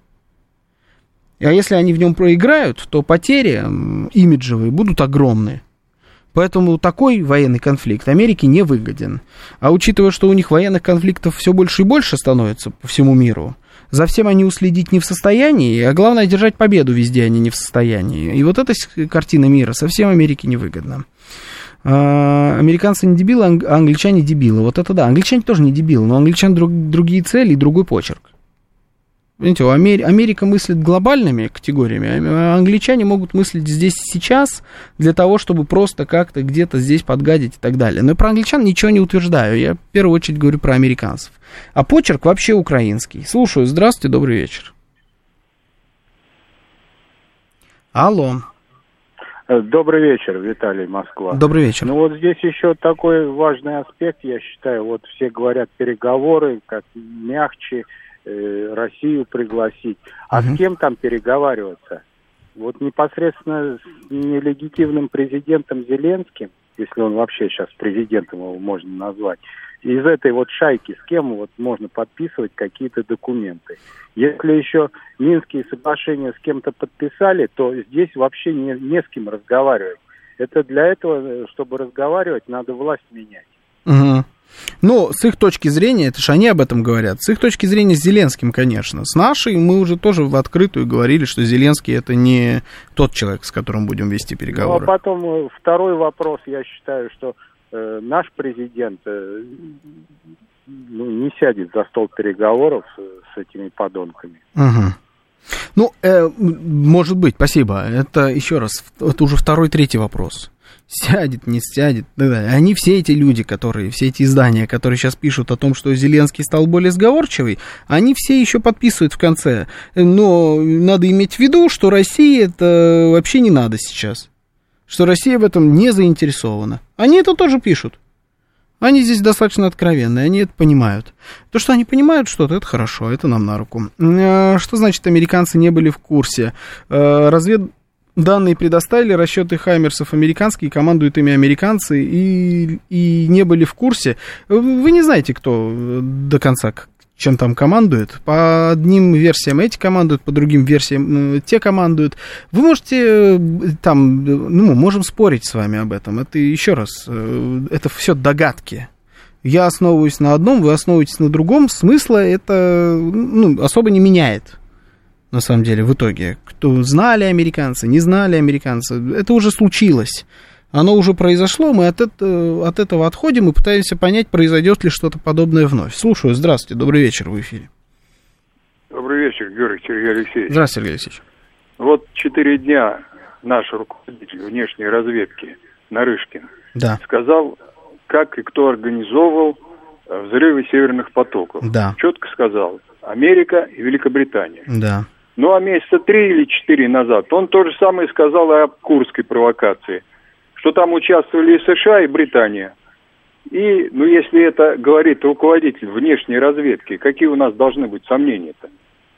А если они в нем проиграют, то потери имиджевые будут огромные. Поэтому такой военный конфликт Америке не выгоден. А учитывая, что у них военных конфликтов все больше и больше становится по всему миру, за всем они уследить не в состоянии, а главное, держать победу везде они не в состоянии. И вот эта картина мира совсем Америке невыгодна. Американцы не дебилы, а англичане дебилы. Вот это да, англичане тоже не дебилы, но у англичан другие цели и другой почерк. Понимаете, Америка мыслит глобальными категориями, а англичане могут мыслить здесь и сейчас для того, чтобы просто как-то где-то здесь подгадить и так далее. Но про англичан ничего не утверждаю, я в первую очередь говорю про американцев. А почерк вообще украинский. Слушаю, здравствуйте, добрый вечер. Алло. Добрый вечер, Виталий, Москва. Добрый вечер. Ну вот здесь еще такой важный аспект, я считаю, вот все говорят переговоры, как мягче, Россию пригласить. А с кем там переговариваться? Вот непосредственно с нелегитимным президентом Зеленским, если он вообще сейчас президентом его можно назвать, из этой вот шайки с кем вот можно подписывать какие-то документы. Если еще Минские соглашения с кем-то подписали, то здесь вообще не с кем разговаривать. Это для этого, чтобы разговаривать, надо власть менять. Угу. Ну, с их точки зрения, это же они об этом говорят, с их точки зрения с Зеленским, конечно. С нашей мы уже тоже в открытую говорили, что Зеленский это не тот человек, с которым будем вести переговоры. Ну, а потом второй вопрос, я считаю, что наш президент не сядет за стол переговоров с этими подонками. Угу. Ну, может быть, спасибо. Это еще раз, это уже второй, третий вопрос. Сядет, не сядет, и так далее. Они все эти люди, все эти издания, которые сейчас пишут о том, что Зеленский стал более сговорчивый, они все еще подписывают в конце. Но надо иметь в виду, что России это вообще не надо сейчас. Что Россия в этом не заинтересована. Они это тоже пишут. Они здесь достаточно откровенные, они это понимают. То, что они понимают что-то, это хорошо, это нам на руку. Что значит, американцы не были в курсе? Разведданные предоставили, расчеты хаймерсов американские, командуют ими американцы, и не были в курсе. Вы не знаете, кто до конца чем там командует. По одним версиям эти командуют, по другим версиям те командуют. Вы можете там, можем спорить с вами об этом. Это еще раз, это все догадки. Я основываюсь на одном, вы основываетесь на другом. Смысла это особо не меняет. На самом деле, в итоге. Кто знали американцы, не знали американцы. Это уже случилось. Оно уже произошло, мы от этого отходим и пытаемся понять, произойдет ли что-то подобное вновь. Слушаю, здравствуйте, добрый вечер, в эфире. Добрый вечер, Сергей Алексеевич. Здравствуйте, Сергей Алексеевич. Вот 4 дня наш руководитель внешней разведки Нарышкин сказал, как и кто организовывал взрывы северных потоков. Да. Четко сказал, Америка и Великобритания. Да. Ну а месяца 3 или 4 назад он то же самое сказал и об Курской провокации, что там участвовали и США, и Британия. И, если это говорит руководитель внешней разведки, какие у нас должны быть сомнения-то?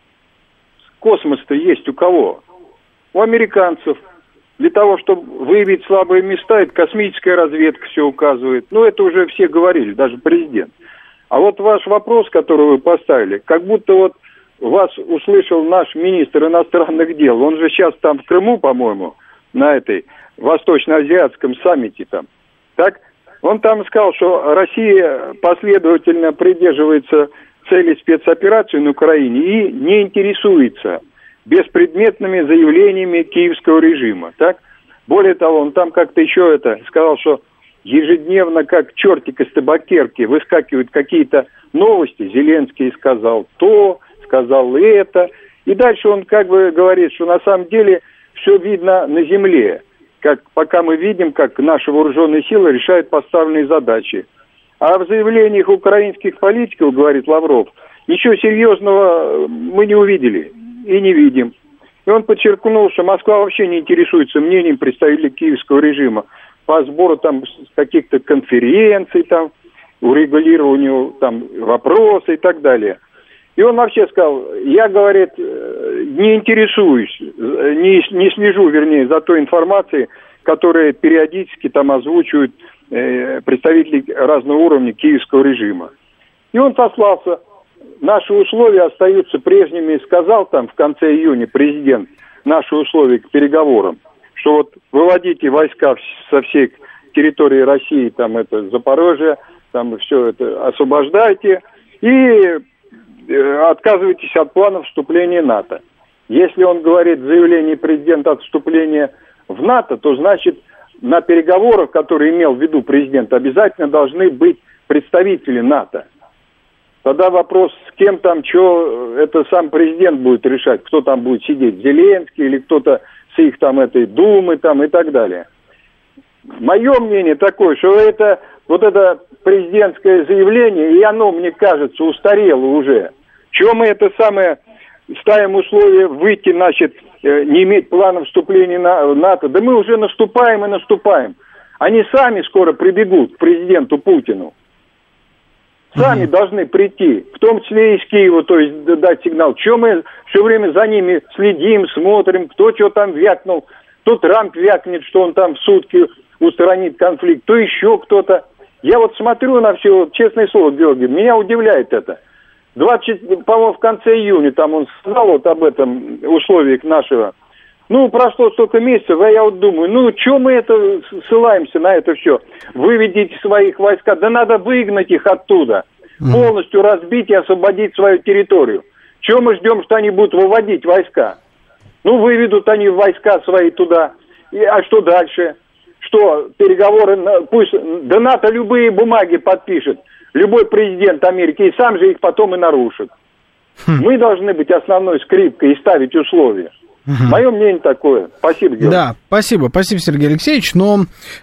Космос-то есть у кого? У американцев. Для того, чтобы выявить слабые места, это космическая разведка все указывает. Это уже все говорили, даже президент. А вот ваш вопрос, который вы поставили, как будто вас услышал наш министр иностранных дел. Он же сейчас там в Крыму, по-моему, на этой Восточно-Азиатском саммите там. Так? Он там сказал, что Россия последовательно придерживается цели спецоперации на Украине и не интересуется беспредметными заявлениями киевского режима. Так? Более того, он там как-то еще сказал, что ежедневно, как чертик из табакерки, выскакивают какие-то новости. Зеленский сказал то, сказал это. И дальше он говорит, что на самом деле все видно на земле. Пока мы видим, как наши вооруженные силы решают поставленные задачи. А в заявлениях украинских политиков, говорит Лавров, ничего серьезного мы не увидели и не видим. И он подчеркнул, что Москва вообще не интересуется мнением представителей киевского режима по сбору там каких-то конференций, там, урегулированию там вопросов и так далее. И он вообще сказал, я, говорит, не интересуюсь, не слежу, за той информацией, которую периодически там озвучивают представители разного уровня киевского режима. И он сослался, наши условия остаются прежними, сказал там в конце июня президент, наши условия к переговорам, что выводите войска со всех территории России, там это Запорожье, там все это освобождайте и отказывайтесь от плана вступления в НАТО. Если он говорит в заявлении президента от вступления в НАТО, то значит на переговорах, которые имел в виду президент, обязательно должны быть представители НАТО. Тогда вопрос, с кем там, что, это сам президент будет решать, кто там будет сидеть, Зеленский или кто-то с их там этой Думы там и так далее. Мое мнение такое, что это вот это президентское заявление, и оно, мне кажется, устарело уже. Чего мы это самое ставим условие выйти, значит, не иметь плана вступления в НАТО? Да мы уже наступаем и наступаем. Они сами скоро прибегут к президенту Путину. Сами должны прийти, в том числе и из Киева, то есть дать сигнал. Чего мы все время за ними следим, смотрим, кто что там вякнул. То Трамп вякнет, что он там в сутки устранит конфликт, то еще кто-то. Я вот смотрю на все, честное слово, Георгий, меня удивляет это. По-моему, в конце июня там он сказал вот об этом условиях нашего. Ну, прошло столько месяцев, а я вот думаю, ну, что мы это ссылаемся на это все? Выведите своих войска, да надо выгнать их оттуда, полностью разбить и освободить свою территорию. Чего мы ждем, что они будут выводить войска? Ну, выведут они войска свои туда, а что дальше? Что, переговоры, пусть, да НАТО любые бумаги подпишет, любой президент Америки, и сам же их потом и нарушит. Мы должны быть основной скрипкой и ставить условия. Мое мнение такое. Спасибо, Георгий. Да, спасибо, Сергей Алексеевич, но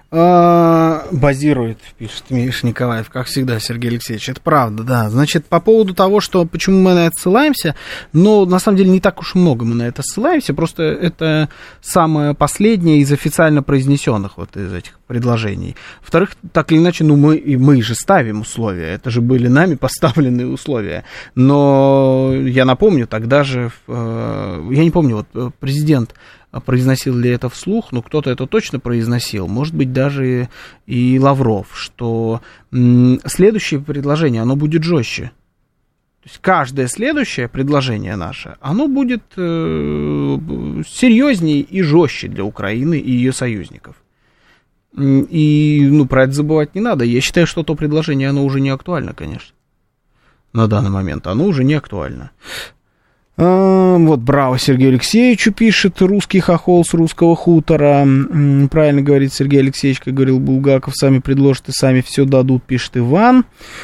базирует, пишет Миша Николаев, как всегда, Сергей Алексеевич, это правда, да. Значит, по поводу того, что, почему мы на это ссылаемся, но на самом деле не так уж много мы на это ссылаемся, просто это самое последнее из официально произнесенных вот из этих предложений. Во-вторых, так или иначе, ну мы же ставим условия, это же были нами поставленные условия, но я напомню, тогда же, я не помню, вот президент произносил ли это вслух, но кто-то это точно произносил, может быть, даже и Лавров, что следующее предложение, оно будет жестче. То есть каждое следующее предложение наше, оно будет серьезнее и жестче для Украины и ее союзников. И, ну, про это забывать не надо. Я считаю, что то предложение, оно уже не актуально, конечно. На данный момент оно уже не актуально. Вот, браво Сергею Алексеевичу пишет, русский хохол с русского хутора. Правильно говорит Сергей Алексеевич, как говорил Булгаков, сами предложат и сами все дадут, пишет Иван.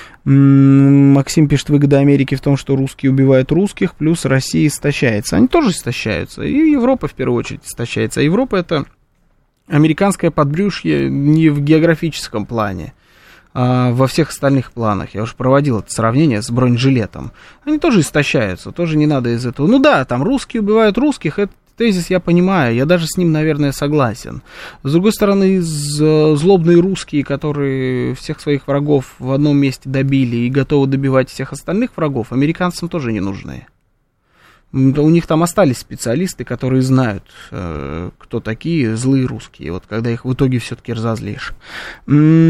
Максим пишет, выгода Америки в том, что русские убивают русских, плюс Россия истощается. Они тоже истощаются, и Европа в первую очередь истощается. А Европа — это американское подбрюшье не в географическом плане, а во всех остальных планах. Я уже проводил это сравнение с бронежилетом. Они тоже истощаются, тоже не надо из этого. Ну да, там русские убивают русских, этот тезис я понимаю, я даже с ним, наверное, согласен. С другой стороны, злобные русские, которые всех своих врагов в одном месте добили и готовы добивать всех остальных врагов, американцам тоже не нужны. У них там остались специалисты, которые знают, кто такие злые русские, вот когда их в итоге все-таки разозлишь. И,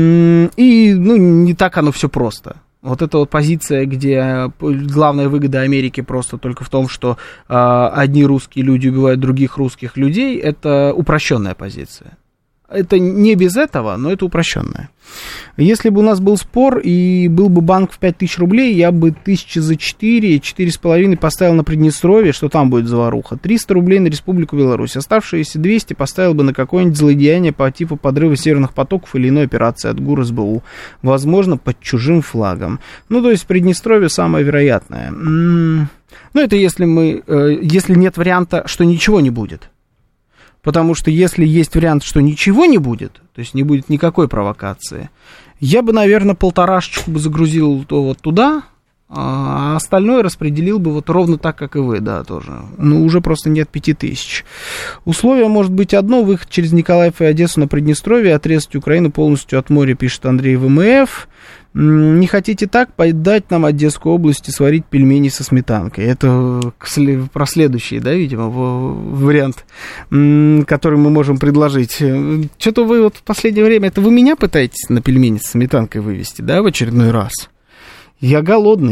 ну, не так оно все просто. Вот эта вот позиция, где главная выгода Америки просто только в том, что одни русские люди убивают других русских людей, это упрощенная позиция. Это не без этого, но это упрощенное. Если бы у нас был спор и был бы банк в 5000 рублей, я бы 1000 за 4,5 поставил на Приднестровье, что там будет заваруха. 300 рублей на Республику Беларусь. Оставшиеся 200 поставил бы на какое-нибудь злодеяние по типу подрыва северных потоков или иной операции от ГУР СБУ. Возможно, под чужим флагом. Ну, то есть Приднестровье самое вероятное. Ну, это если нет варианта, что ничего не будет. Потому что если есть вариант, что ничего не будет, то есть не будет никакой провокации, я бы, наверное, 1,5 бы загрузил вот туда, а остальное распределил бы вот ровно так, как и вы, да, тоже. Ну, уже просто нет 5000. Условие может быть одно: выход через Николаев и Одессу на Приднестровье, отрезать Украину полностью от моря, пишет Андрей ВМФ. Не хотите так, дать нам Одесскую область и сварить пельмени со сметанкой. Это про следующий, да, видимо, вариант, который мы можем предложить. Что-то вы вот в последнее время, это вы меня пытаетесь на пельмени со сметанкой вывести, да, в очередной раз? Я голодный.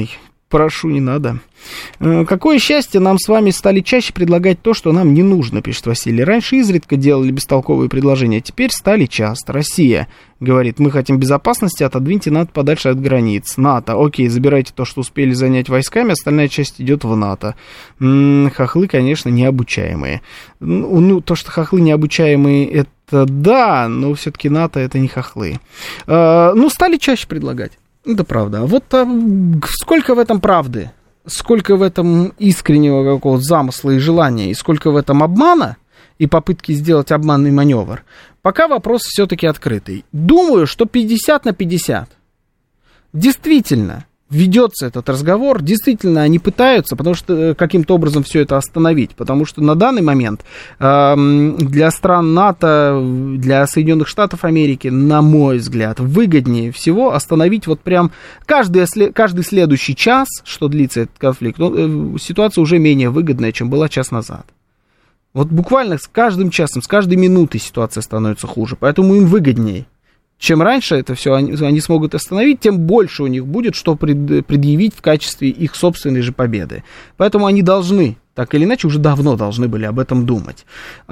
Прошу, не надо. Какое счастье, нам с вами стали чаще предлагать то, что нам не нужно, пишет Василий. Раньше изредка делали бестолковые предложения, теперь стали часто. Россия говорит, мы хотим безопасности, отодвиньте НАТО подальше от границ. НАТО, окей, забирайте то, что успели занять войсками, остальная часть идет в НАТО. Хохлы, конечно, необучаемые. Ну, то, что хохлы необучаемые, это да, но все-таки НАТО это не хохлы. Стали чаще предлагать. Это правда. А вот сколько в этом правды, сколько в этом искреннего какого-то замысла и желания, и сколько в этом обмана и попытки сделать обманный маневр, пока вопрос все-таки открытый. Думаю, что 50/50. Действительно, ведется этот разговор, действительно они пытаются, потому что каким-то образом все это остановить, потому что на данный момент для стран НАТО, для Соединенных Штатов Америки, на мой взгляд, выгоднее всего остановить вот прям каждый следующий час, что длится этот конфликт, ситуация уже менее выгодная, чем была час назад. Вот буквально с каждым часом, с каждой минутой ситуация становится хуже, поэтому им выгоднее. Чем раньше это все они смогут остановить, тем больше у них будет, что предъявить в качестве их собственной же победы. Поэтому они должны, так или иначе, уже давно должны были об этом думать.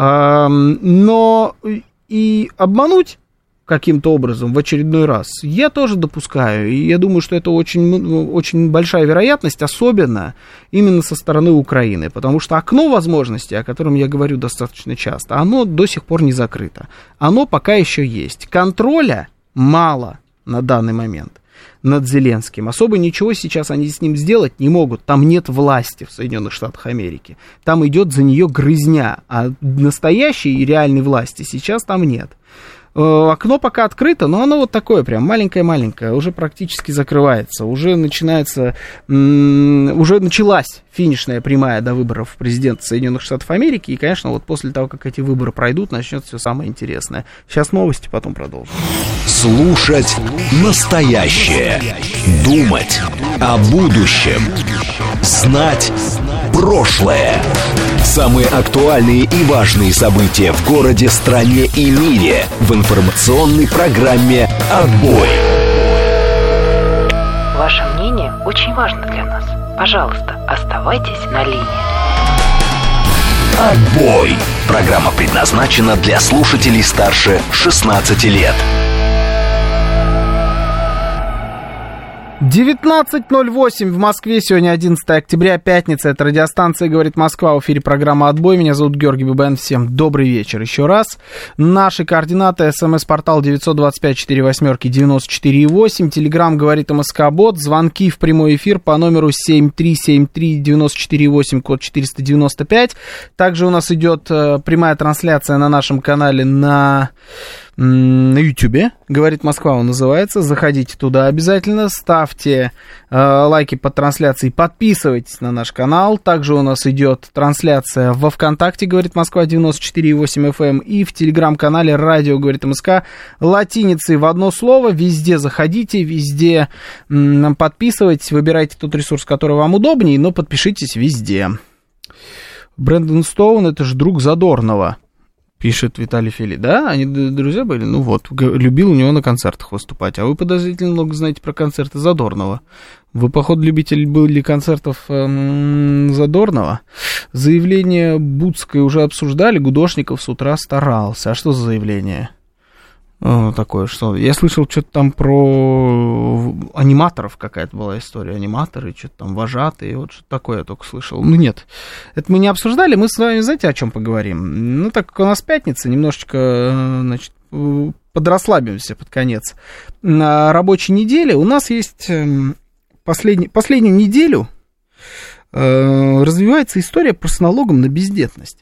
Но и обмануть каким-то образом в очередной раз я тоже допускаю. И я думаю, что это очень, очень большая вероятность, особенно именно со стороны Украины. Потому что окно возможностей, о котором я говорю достаточно часто, оно до сих пор не закрыто. Оно пока еще есть. Контроля мало на данный момент над Зеленским. Особо ничего сейчас они с ним сделать не могут. Там нет власти в Соединенных Штатах Америки. Там идет за нее грызня. А настоящей и реальной власти сейчас там нет. Окно пока открыто, но оно вот такое прям маленькое-маленькое, уже практически закрывается, уже началась финишная прямая до выборов президента Соединенных Штатов Америки, и, конечно, вот после того, как эти выборы пройдут, начнется все самое интересное. Сейчас новости, потом продолжим. Слушать настоящее, думать о будущем, знать прошлое. Самые актуальные и важные события в городе, стране и мире в информационной программе «Отбой». Ваше мнение очень важно для нас. Пожалуйста, оставайтесь на линии. «Отбой». Программа предназначена для слушателей старше 16 лет. 19:08 в Москве, сегодня 11 октября, пятница, это радиостанция «Говорит Москва», в эфире программа «Отбой», меня зовут Георгий Бабаян, всем добрый вечер еще раз. Наши координаты: смс-портал 925-48-94-8, телеграм «Говорит МСК-бот», звонки в прямой эфир по номеру 7373-94-8, код 495, также у нас идет прямая трансляция на нашем канале на Ютубе, «Говорит Москва» он называется, заходите туда обязательно, ставьте лайки под трансляцией, подписывайтесь на наш канал, также у нас идет трансляция во ВКонтакте «Говорит Москва» 94,8 FM и в телеграм-канале «Радио Говорит МСК» латиницей в одно слово, везде заходите, везде подписывайтесь, выбирайте тот ресурс, который вам удобнее, но подпишитесь везде. Брэндон Стоун — это же друг Задорнова, пишет Виталий Фили. Да, они друзья были? Ну вот, любил у него на концертах выступать. А вы подозрительно много знаете про концерты Задорнова. Вы, походу, любитель были концертов Задорнова. Заявление Буцкой уже обсуждали, Гудошников с утра старался. А что за заявление? Такое, что... Я слышал что-то там про аниматоров, какая-то была история. Аниматоры, что-то там вожатые, вот что-то такое я только слышал. Ну нет, это мы не обсуждали, мы с вами, знаете, о чем поговорим? Ну, так как у нас пятница, немножечко, значит, подрасслабимся под конец на рабочей неделе. У нас есть последнюю неделю развивается история с налогом на бездетность.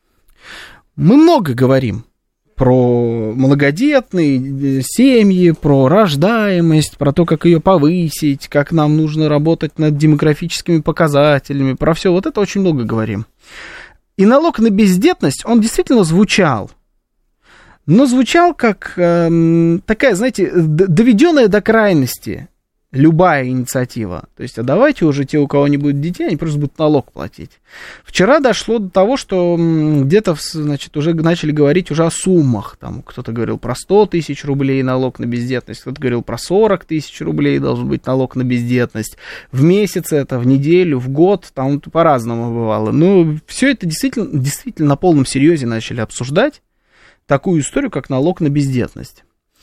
Мы много говорим про многодетные семьи, про рождаемость, про то, как ее повысить, как нам нужно работать над демографическими показателями, про все вот это очень много говорим. И налог на бездетность, он действительно звучал, но звучал как такая, знаете, доведенная до крайности любая инициатива. То есть, а давайте уже те, у кого не будет детей, они просто будут налог платить. Вчера дошло до того, что где-то, значит, уже начали говорить уже о суммах. Там кто-то говорил про 100 тысяч рублей налог на бездетность, кто-то говорил про 40 тысяч рублей должен быть налог на бездетность. В месяц это, в неделю, в год, там по-разному бывало. Но все это действительно на полном серьезе начали обсуждать такую историю, как налог на бездетность.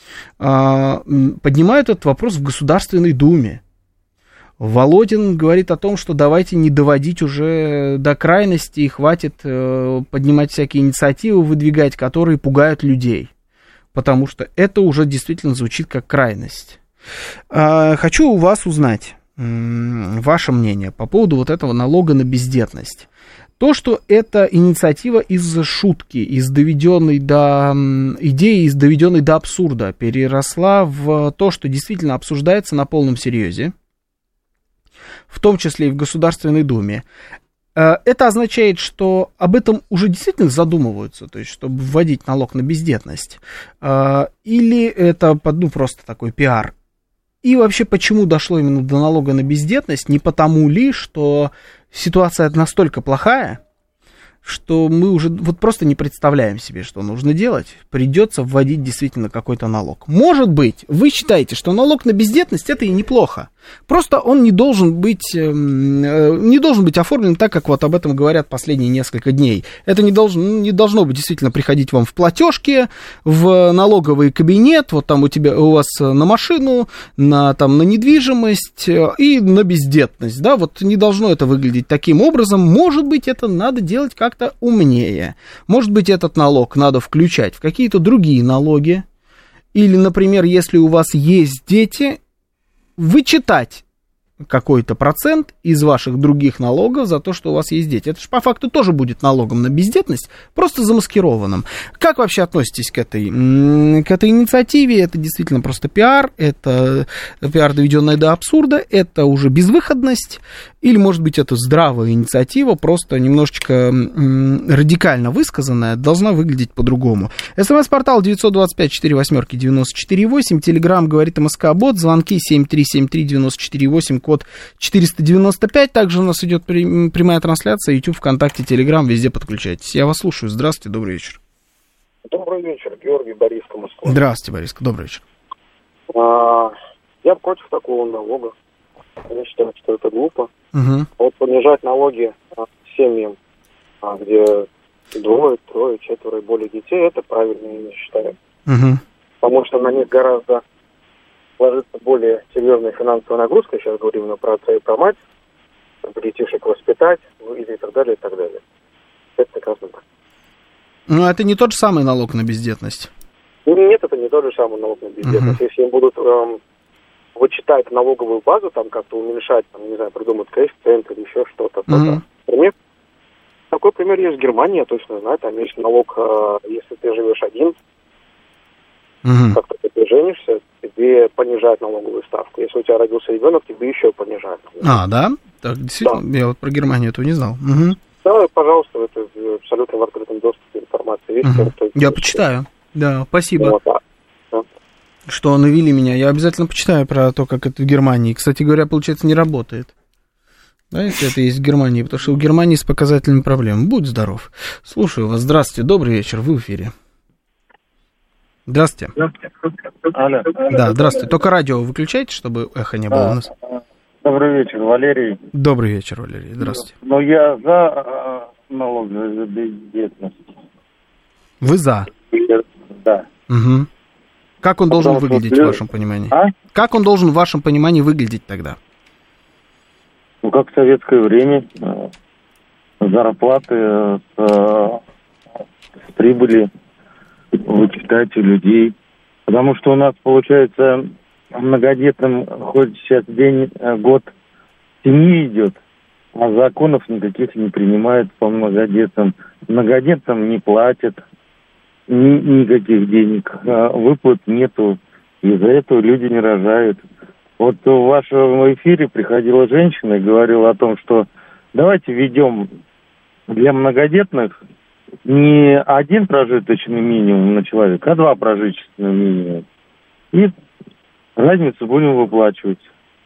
Поднимают этот вопрос в Государственной Думе. Володин говорит о том, что давайте не доводить уже до крайности и хватит поднимать всякие инициативы, выдвигать, которые пугают людей, потому что это уже действительно звучит как крайность. Хочу у вас узнать ваше мнение по поводу вот этого налога на бездетность. То, что эта инициатива из шутки, из доведенной до идеи, из доведенной до абсурда, переросла в то, что действительно обсуждается на полном серьезе, в том числе и в Государственной Думе, это означает, что об этом уже действительно задумываются, то есть, чтобы вводить налог на бездетность, или это просто такой пиар? И вообще, почему дошло именно до налога на бездетность? Не потому ли, что ситуация настолько плохая, что мы уже вот просто не представляем себе, что нужно делать. Придется вводить действительно какой-то налог. Может быть, вы считаете, что налог на бездетность это и неплохо. Просто он не должен быть оформлен так, как вот об этом говорят последние несколько дней. Это не должно быть действительно приходить вам в платежке, в налоговый кабинет, вот там у вас на машину, на недвижимость и на бездетность. Да? Вот не должно это выглядеть таким образом. Может быть, это надо делать как-то умнее. Может быть, этот налог надо включать в какие-то другие налоги. Или, например, если у вас есть дети, вычитать какой-то процент из ваших других налогов за то, что у вас есть дети. Это же по факту тоже будет налогом на бездетность, просто замаскированным. Как вообще относитесь к этой инициативе? Это действительно просто пиар, это пиар, доведенный до абсурда, это уже безвыходность, или, может быть, это здравая инициатива, просто немножечко радикально высказанная, должна выглядеть по-другому. СМС-портал 925-48-94-8, Телеграм говорит МСК-бот, звонки 7373-94-8, код 495. Также у нас идет прямая трансляция, YouTube, ВКонтакте, Телеграм, везде подключайтесь. Я вас слушаю. Здравствуйте, добрый вечер. Добрый вечер, Георгий, Борисовка, Москва. Здравствуйте, Борисовка, добрый вечер. Я против такого налога. Я считаю, что это глупо. Угу. Вот понижать налоги семьям, где 2, 3, 4 и более детей, это правильно, я считаю. Угу. Потому что на них гораздо ложится более серьезная финансовая нагрузка, сейчас говорим именно про отца и про мать, детишек воспитать, и так далее, и так далее. Это прекрасно. Но это не тот же самый налог на бездетность. Нет, это не тот же самый налог на бездетность. Если им будут вычитать налоговую базу, там как-то уменьшать, не знаю, придумать коэффициент или еще что-то. Например, такой пример есть в Германии, я точно знаю, там есть налог, если ты живешь один, как только ты женишься, тебе понижают налоговую ставку. Если у тебя родился ребенок, тебе еще понижают. Да? Так, действительно, да. Я вот про Германию этого не знал. Угу. Да, пожалуйста, это абсолютно в открытом доступе информация есть. Я почитаю. Да, спасибо. Что навели меня. Я обязательно почитаю про то, как это в Германии. Кстати говоря, получается, не работает. Да, если это есть в Германии, потому что у Германии с показательными проблемами. Будь здоров. Слушаю вас. Здравствуйте, добрый вечер, вы в эфире. Здравствуйте. Алло. Да, здравствуйте. Только радио выключайте, чтобы эхо не было у нас. Добрый вечер, Валерий. Добрый вечер, Валерий. Здравствуйте. Но я за налог за бездетность. Вы за? Да. Угу. Как он должен выглядеть в вашем понимании? Как он должен в вашем понимании выглядеть тогда? Ну, как в советское время. Зарплаты с прибыли вычитать у людей. Потому что у нас, получается, многодетным хоть сейчас год семьи идет, а законов никаких не принимают по многодетным. Многодетным не платят никаких денег, выплат нету, из-за этого люди не рожают. Вот в вашем эфире приходила женщина и говорила о том, что давайте введем для многодетных не 1 прожиточный минимум на человека, а 2 прожиточных минимума. И разницу будем выплачивать.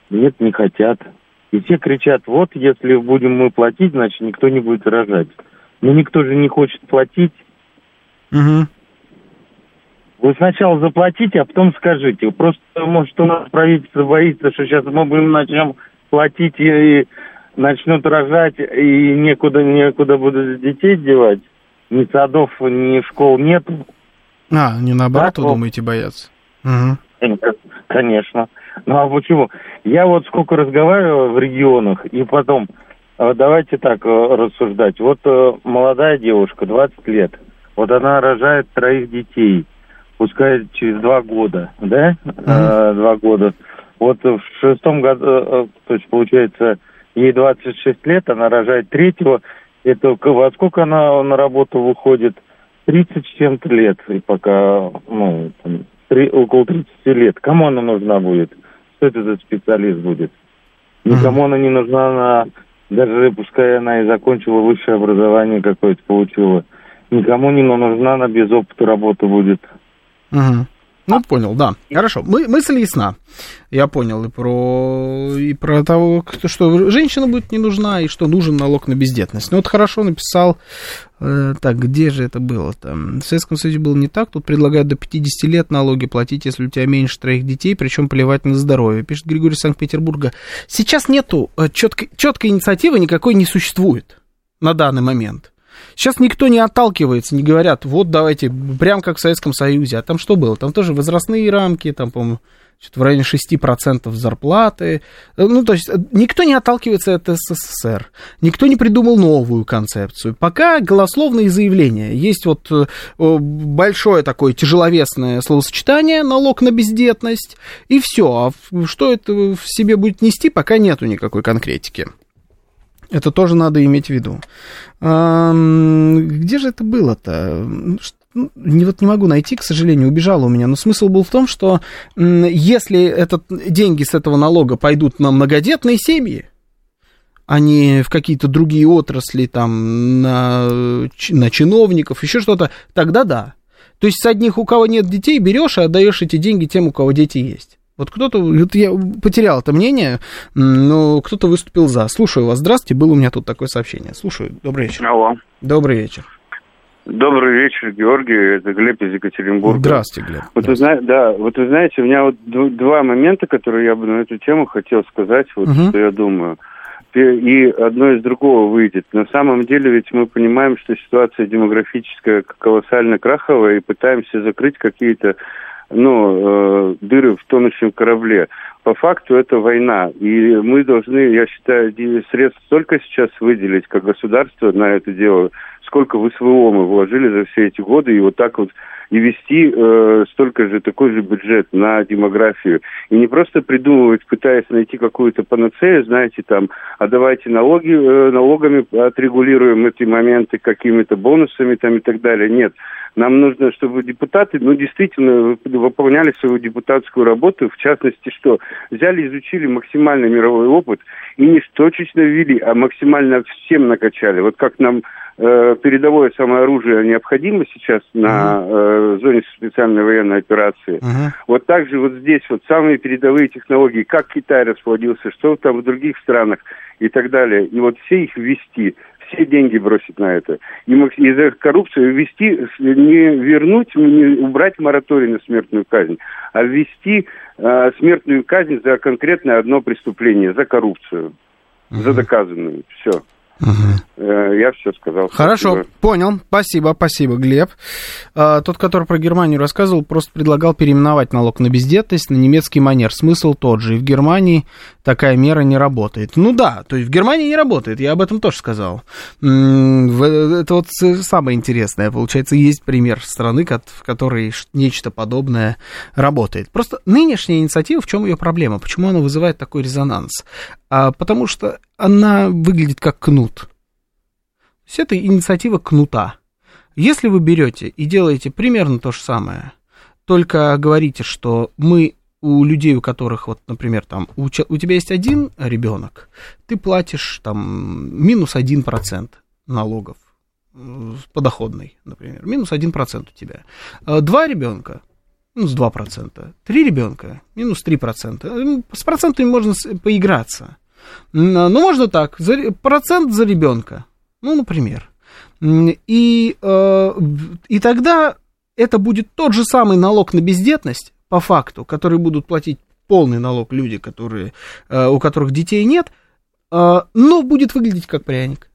Нет, не хотят. И все кричат, вот, если будем мы платить, значит, никто не будет рожать. Но никто же не хочет платить. Угу. Вы сначала заплатите, а потом скажите. Просто, может, у нас правительство боится, что сейчас мы начнем платить и начнут рожать, и некуда будут детей девать. Ни садов, ни школ нету. Не наоборот, так, вы думаете, боятся? Угу. Конечно. Ну а почему? Я вот сколько разговаривал в регионах, и потом, давайте так рассуждать. Вот молодая девушка, 20 лет, вот она рожает 3 детей, пускай через 2 года, да? 2 года. Вот в 6-м году, то есть получается, ей 26 лет, она рожает 3-го. Это во сколько она на работу выходит? 30 с чем-то лет, и пока, около 30 лет. Кому она нужна будет? Что это за специалист будет? Никому она не нужна, даже пускай она и закончила высшее образование какое-то, получила. Никому не нужна, она без опыта работы будет. Ну, понял, да. Хорошо. Мысль ясна. Я понял и про того, что женщина будет не нужна, и что нужен налог на бездетность. Ну, вот хорошо написал. Так, где же это было-то? В Советском Союзе было не так. Тут предлагают до 50 лет налоги платить, если у тебя меньше 3 детей, причем плевать на здоровье. Пишет Григорий из Санкт-Петербурга. Сейчас нету четкой инициативы, никакой не существует на данный момент. Сейчас никто не отталкивается, не говорят, вот давайте, прям как в Советском Союзе. А там что было? Там тоже возрастные рамки, там, по-моему, в районе 6% зарплаты. Ну, то есть, никто не отталкивается от СССР. Никто не придумал новую концепцию. Пока голословные заявления. Есть вот большое такое тяжеловесное словосочетание, налог на бездетность, и все. А что это в себе будет нести, пока нету никакой конкретики. Это тоже надо иметь в виду. Где же это было-то? Не могу найти, к сожалению, убежало у меня. Но смысл был в том, что если деньги с этого налога пойдут на многодетные семьи, а не в какие-то другие отрасли, там, на чиновников, еще что-то, тогда да. То есть с одних, у кого нет детей, берешь и отдаешь эти деньги тем, у кого дети есть. Вот я потерял это мнение, но кто-то выступил за. Слушаю вас, здравствуйте, было у меня тут такое сообщение. Слушаю, добрый вечер. Алло. Добрый вечер. Добрый вечер, Георгий, это Глеб из Екатеринбурга. Здравствуйте, Глеб. Вот вы знаете, у меня вот 2 момента, которые я бы на эту тему хотел сказать, что я думаю. И одно из другого выйдет. На самом деле ведь мы понимаем, что ситуация демографическая колоссально краховая, и пытаемся закрыть какие-то дыры в тонущем корабле. По факту это война. И мы должны, я считаю, средств столько сейчас выделить, как государство на это дело, сколько в СВО мы вложили за все эти годы, и вот так вот и вести такой же бюджет на демографию. И не просто придумывать, пытаясь найти какую-то панацею, знаете, там, а давайте налогами отрегулируем эти моменты какими-то бонусами там и так далее. Нет. Нам нужно, чтобы депутаты, действительно выполняли свою депутатскую работу, в частности, что взяли, изучили максимальный мировой опыт и не точечно ввели, а максимально всем накачали. Вот как нам передовое самое оружие необходимо сейчас на зоне специальной военной операции. Вот так же вот здесь вот самые передовые технологии, как Китай расплодился, что там в других странах и так далее. И вот все их ввести, все деньги бросить на это. И за коррупцию ввести, не вернуть, не убрать мораторий на смертную казнь, а ввести смертную казнь за конкретное одно преступление, за коррупцию, за доказанную. Все. Я все сказал. Хорошо, спасибо. Понял. Спасибо, Глеб. Тот, который про Германию рассказывал, просто предлагал переименовать налог на бездетность на немецкий манер. Смысл тот же. И в Германии такая мера не работает. Ну да, то есть в Германии не работает, я об этом тоже сказал. Это вот самое интересное. Получается, есть пример страны, в которой нечто подобное работает. Просто нынешняя инициатива, в чем ее проблема? Почему она вызывает такой резонанс? Потому что она выглядит как кнут. То есть это инициатива кнута. Если вы берете и делаете примерно то же самое, только говорите, что мы у людей, у которых, вот, например, там, у тебя есть 1 ребенок, ты платишь там минус 1% налогов подоходный, например, минус 1% у тебя. 2 ребенка, минус 2%. 3 ребенка, минус 3%. С процентами можно поиграться. Ну, можно так, процент за ребенка, ну, например. И тогда это будет тот же самый налог на бездетность, по факту, который будут платить полный налог люди, у которых детей нет, но будет выглядеть как пряник.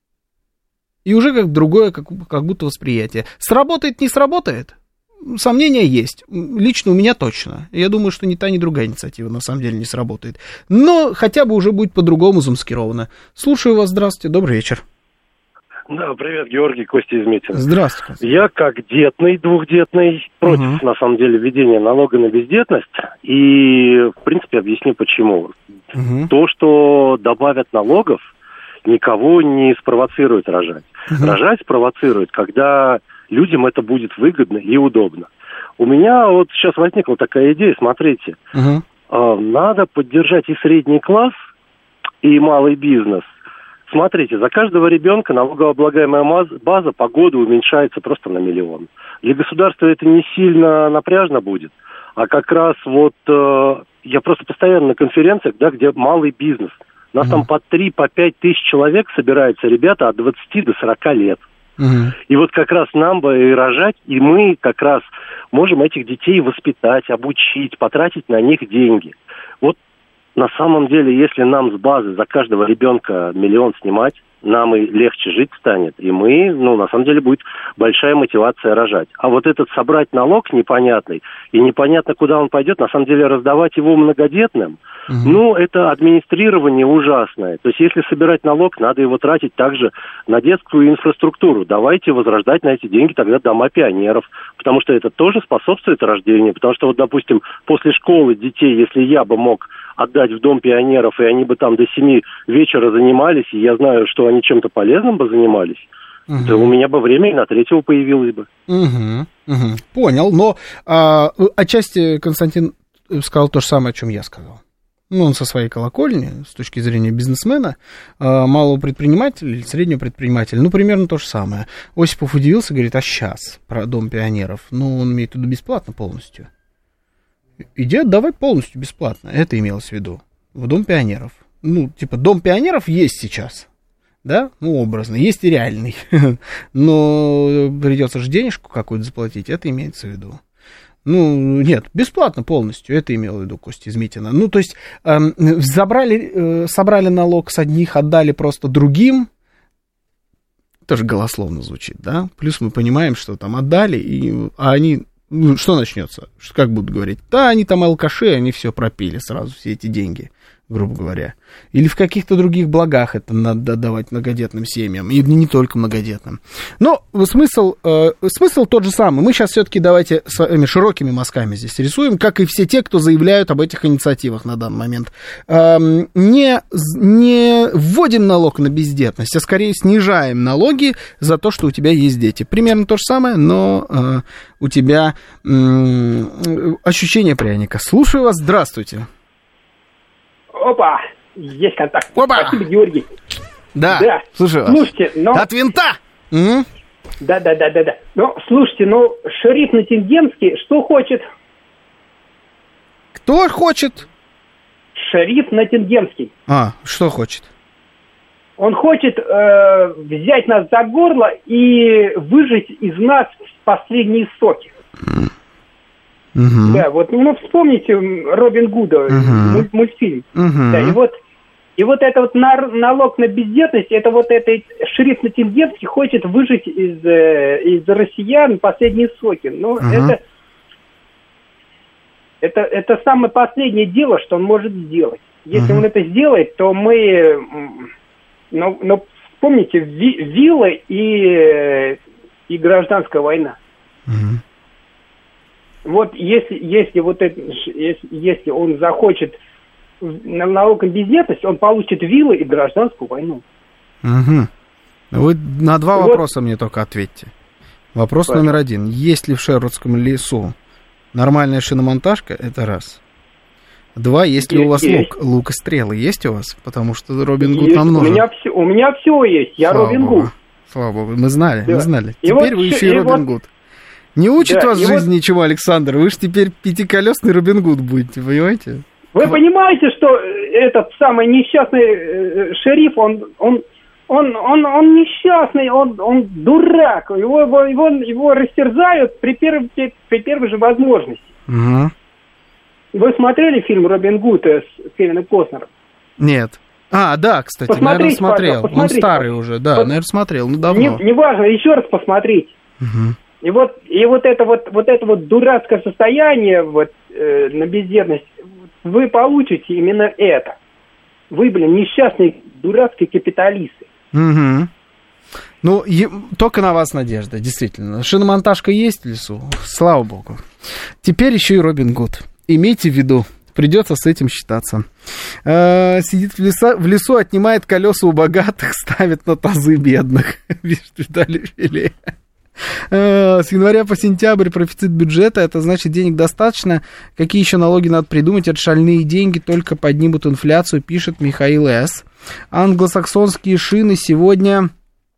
И уже как другое, как будто восприятие. Сработает, не сработает? Сомнения есть. Лично у меня точно. Я думаю, что ни та, ни другая инициатива на самом деле не сработает. Но хотя бы уже будет по-другому замаскировано. Слушаю вас, здравствуйте, добрый вечер. Да, привет, Георгий, Костя из Митина. Здравствуйте. Я как детный, двухдетный, против, на самом деле, введения налога на бездетность. И, в принципе, объясню почему. То, что добавят налогов, никого не спровоцирует рожать. Рожать спровоцирует, когда людям это будет выгодно и удобно. У меня вот сейчас возникла такая идея, смотрите. Надо поддержать и средний класс, и малый бизнес. Смотрите, за каждого ребенка налогооблагаемая база по году уменьшается просто на 1 миллион. Для государства это не сильно напряжно будет, а как раз вот я просто постоянно на конференциях, да, где малый бизнес. У нас там по 3-5 тысяч человек собираются ребята от 20 до 40 лет. И вот как раз нам бы и рожать, и мы как раз можем этих детей воспитать, обучить, потратить на них деньги. Вот на самом деле, если нам с базы за каждого ребенка 1 миллион снимать, нам и легче жить станет, и мы, на самом деле, будет большая мотивация рожать. А вот этот собрать налог непонятный, и непонятно, куда он пойдет, на самом деле, раздавать его многодетным, это администрирование ужасное. То есть, если собирать налог, надо его тратить также на детскую инфраструктуру. Давайте возрождать на эти деньги тогда дома пионеров, потому что это тоже способствует рождению. Потому что, вот, допустим, после школы детей, если я бы мог отдать в дом пионеров, и они бы там до 7 вечера занимались, и я знаю, что они чем-то полезным бы занимались, то у меня бы время и на 3-го появилось бы. Понял, но отчасти Константин сказал то же самое, о чем я сказал. Он со своей колокольни, с точки зрения бизнесмена, малого предпринимателя или среднего предпринимателя, примерно то же самое. Осипов удивился, говорит, а сейчас про Дом пионеров? Он имеет в виду бесплатно полностью. Иди отдавай полностью бесплатно, это имелось в виду, в Дом пионеров. Дом пионеров есть сейчас, да, образно, есть и реальный, но придется же денежку какую-то заплатить, это имеется в виду. Нет, бесплатно полностью, это имел в виду Костя из Митина. То есть собрали налог с одних, отдали просто другим, тоже голословно звучит, да, плюс мы понимаем, что там отдали, а они... что начнется? Как будут говорить? Да, они там алкаши, они все пропили сразу, все эти деньги, грубо говоря. Или в каких-то других благах это надо давать многодетным семьям, и не только многодетным. Но смысл тот же самый. Мы сейчас все-таки давайте своими широкими мазками здесь рисуем, как и все те, кто заявляют об этих инициативах на данный момент. Не вводим налог на бездетность, а скорее снижаем налоги за то, что у тебя есть дети. Примерно то же самое, но у тебя ощущение пряника. Слушаю вас, здравствуйте. Опа, есть контакт. Опа. Спасибо, Георгий. Да, слушаю вас. Слушайте, От винта! Да. Слушайте, шериф Ноттингемский что хочет? Кто хочет? Шериф Ноттингемский. Что хочет? Он хочет взять нас за горло и выжать из нас последние соки. Да, вот, вспомните Робин Гуда, мультфильм. Да, и вот это вот налог на бездетность, это вот этот шериф Ноттингемский хочет выжать из россиян последние соки. Это самое последнее дело, что он может сделать. Если он это сделает, то мы... Но вспомните, виллы и гражданская война. Вот если он захочет налог на бездетность, он получит виллы и гражданскую войну. Вы на 2 вопроса мне только ответьте. Вопрос номер 1. Есть ли в Шервудском лесу нормальная шиномонтажка? Это раз. 2. Есть ли у вас лук и стрелы? Есть у вас? Потому что Робин Гуд нам нужен. У меня все есть. Я Робин Гуд. Слава Богу. Мы знали. Теперь вы еще и Робин Гуд. Не учит вас жизнь ничего, Александр. Вы же теперь пятиколесный Робин Гуд будете, понимаете? Вы понимаете, что этот самый несчастный шериф, он несчастный, он дурак. Его растерзают при первой же возможности. Угу. Вы смотрели фильм «Робин Гуд» с Кевином Костнером? Нет. Да, кстати, наверное, смотрел. Он старый уже, да, наверное, смотрел, давно. Неважно, еще раз посмотрите. Угу. И вот это дурацкое состояние на бездетность, вы получите именно это. Вы, несчастные дурацкие капиталисты. Угу. Ну, только на вас надежда, действительно. Шиномонтажка есть в лесу, слава богу. Теперь еще и Робин Гуд. Имейте в виду, придется с этим считаться. Сидит в лесу, отнимает колеса у богатых, ставит на тазы бедных. Пишет Виталий Филе. С января по сентябрь профицит бюджета, это значит, денег достаточно. Какие еще налоги надо придумать? Это шальные деньги, только поднимут инфляцию, пишет Михаил С. Англосаксонские шины сегодня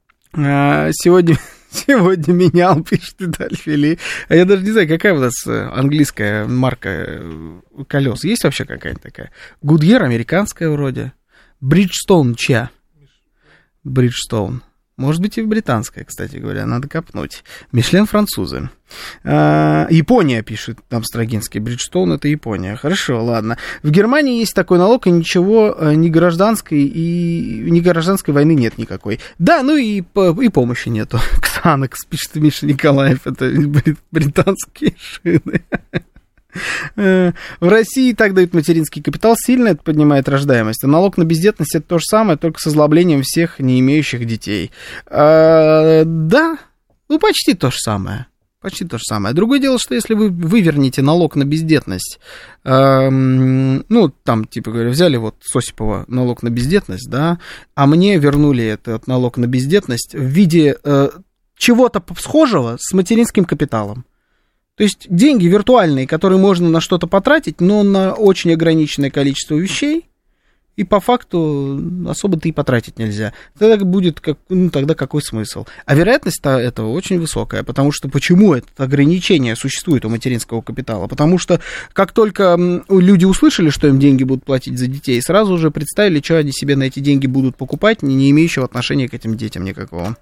менял, пишет Виталий Фили. А я даже не знаю, какая у нас английская марка колес. Есть вообще какая-то такая? Goodyear американская вроде. Bridgestone чья? Bridgestone. Может быть, и британская, кстати говоря, надо копнуть. Мишлен французы. Япония, пишет там Строгинский. Бриджстоун — это Япония. Хорошо, ладно. В Германии есть такой налог, и ничего, ни гражданской войны нет никакой. Да, ну и помощи нету. Ксанакс, пишет Миша Николаев, это британские шины. В России так дают материнский капитал, сильно это поднимает рождаемость. А налог на бездетность — это то же самое, только с озлоблением всех не имеющих детей. Да, ну почти то же самое. Почти то же самое. Другое дело, что если вы вывернете налог на бездетность, ну, там, типа говоря, взяли вот с Осипова налог на бездетность, да, а мне вернули этот налог на бездетность в виде чего-то схожего с материнским капиталом. То есть деньги виртуальные, которые можно на что-то потратить, но на очень ограниченное количество вещей, и по факту особо-то и потратить нельзя. Тогда будет, тогда какой смысл? А вероятность этого очень высокая, потому что почему это ограничение существует у материнского капитала? Потому что как только люди услышали, что им деньги будут платить за детей, сразу же представили, что они себе на эти деньги будут покупать, не имеющего отношения к этим детям никакого.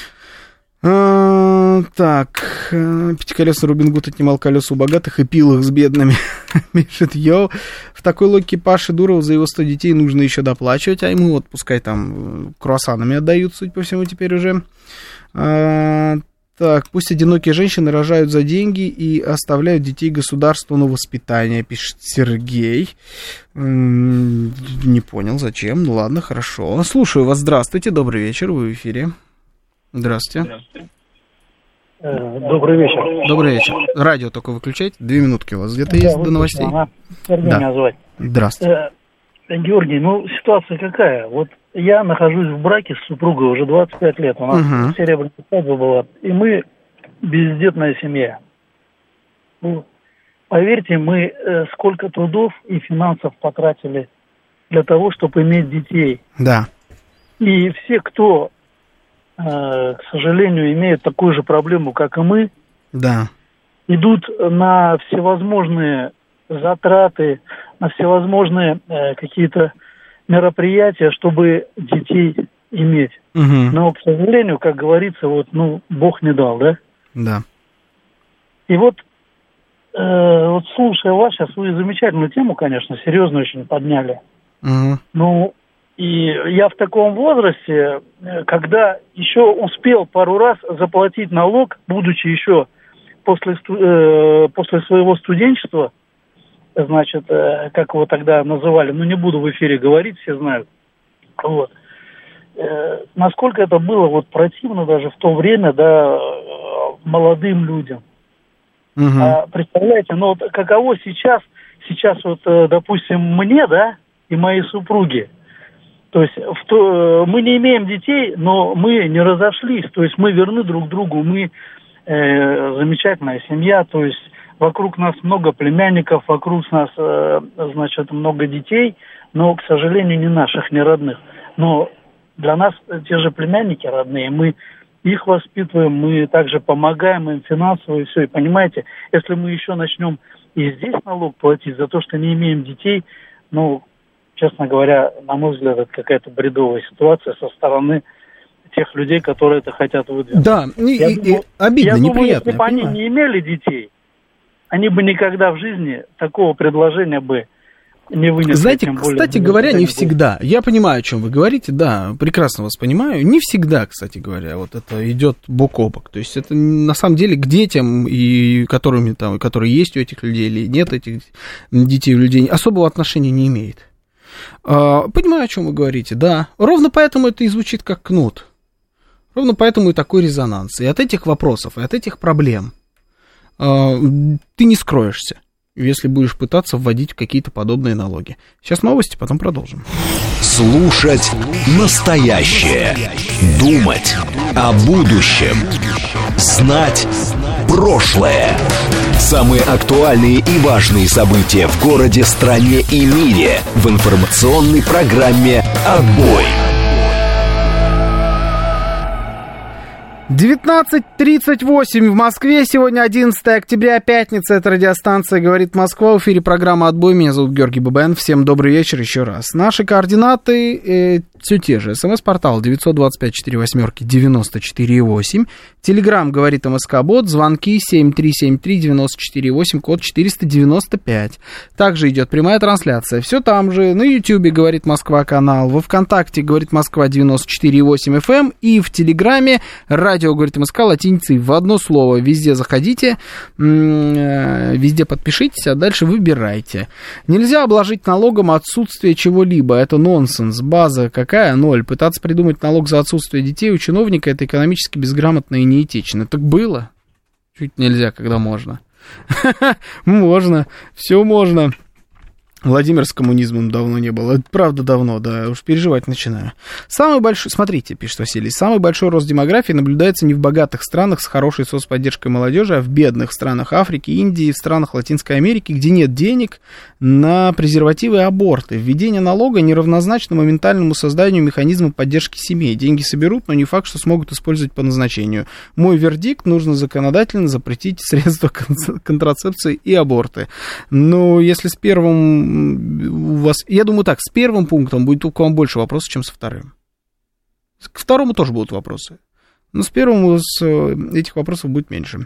Так, пятиколесный Робин Гуд отнимал колеса у богатых и пил их с бедными. Пишет Йоу. В такой логике Паши Дурова за его 100 детей нужно еще доплачивать, а ему вот пускай там круассанами отдают, судя по всему, теперь уже. Так, пусть одинокие женщины рожают за деньги и оставляют детей государству на воспитание, пишет Сергей. Не понял, зачем. Ну ладно, хорошо. Слушаю вас, здравствуйте, добрый вечер, вы в эфире. Здравствуйте. Добрый вечер. Добрый вечер. Радио только выключайте. 2 минутки у вас где-то есть до новостей. Сергей меня звать. Здравствуйте. Георгий, ситуация какая? Вот я нахожусь в браке с супругой уже 25 лет. У нас серебряная свадьба была. И мы бездетная семья. Поверьте, мы сколько трудов и финансов потратили для того, чтобы иметь детей. Да. И все, кто... к сожалению, имеют такую же проблему, как и мы, да, идут на всевозможные затраты, на всевозможные какие-то мероприятия, чтобы детей иметь. Угу. Но, к сожалению, как говорится, Бог не дал, да? Да. И вот слушая вас, сейчас вы замечательную тему, конечно, серьезно очень подняли. Угу. И я в таком возрасте, когда еще успел пару раз заплатить налог, будучи еще после своего студенчества, значит, как его тогда называли, не буду в эфире говорить, все знают. Вот. Насколько это было противно даже в то время, да, молодым людям. Угу. Представляете, каково сейчас, допустим, мне, да, и моей супруге. То есть мы не имеем детей, но мы не разошлись, то есть мы верны друг другу, мы замечательная семья, то есть вокруг нас много племянников, вокруг нас, значит, много детей, но, к сожалению, не наших, не родных. Но для нас те же племянники родные, мы их воспитываем, мы также помогаем им финансово и все. И понимаете, если мы еще начнем и здесь налог платить за то, что не имеем детей, ну, честно говоря, на мой взгляд, это какая-то бредовая ситуация со стороны тех людей, которые это хотят выдвинуть. Да, обидно, я неприятно. Думаю, если бы они не имели детей, они бы никогда в жизни такого предложения бы не вынесли. Знаете, кстати говоря, не всегда. Я понимаю, о чем вы говорите, да, прекрасно вас понимаю. Не всегда, кстати говоря, вот это идет бок о бок. То есть это на самом деле к детям, и которые есть у этих людей или нет этих детей у людей, особого отношения не имеет. Понимаю, о чем вы говорите, да. Ровно поэтому это и звучит как кнут. Ровно поэтому и такой резонанс. И от этих вопросов, и от этих проблем ты не скроешься, если будешь пытаться вводить какие-то подобные налоги. Сейчас новости, потом продолжим. Слушать настоящее. Думать о будущем. Знать прошлое. Самые актуальные и важные события в городе, стране и мире в информационной программе «Отбой». 19:38 в Москве. Сегодня 11 октября, пятница. Это радиостанция «Говорит Москва». В эфире программа «Отбой». Меня зовут Георгий Бабаян. Всем добрый вечер еще раз. Наши координаты все те же. СМС-портал 925-48-94-8. Телеграм «Говорит МСК-бот». Звонки 7373-94-8, код 495. Также идет прямая трансляция. Все там же. На Ютьюбе «Говорит Москва» канал. Во Вконтакте «Говорит Москва» 94,8 FM. И в Телеграме «Радио говорит МСК» латиницей в одно слово. Везде заходите, везде подпишитесь, а дальше выбирайте. Нельзя обложить налогом отсутствие чего-либо. Это нонсенс. База какая? 0. Пытаться придумать налог за отсутствие детей у чиновника — это экономически безграмотно и неэтично. Так было? Чуть нельзя, когда можно. Можно. Все можно. Владимир с коммунизмом давно не было. Это правда давно, да, уж переживать начинаю. Самый большой, смотрите, пишет Василий, самый большой рост демографии наблюдается не в богатых странах с хорошей соцподдержкой молодежи, а в бедных странах Африки, Индии, в странах Латинской Америки, где нет денег на презервативы и аборты. Введение налога неравнозначно моментальному созданию механизма поддержки семей. Деньги соберут, но не факт, что смогут использовать по назначению. Мой вердикт: нужно законодательно запретить средства контрацепции и аборты. Но если с первым у вас, я думаю так, с первым пунктом будет к вам больше вопросов, чем со вторым. К второму тоже будут вопросы, но с первым этих вопросов будет меньше.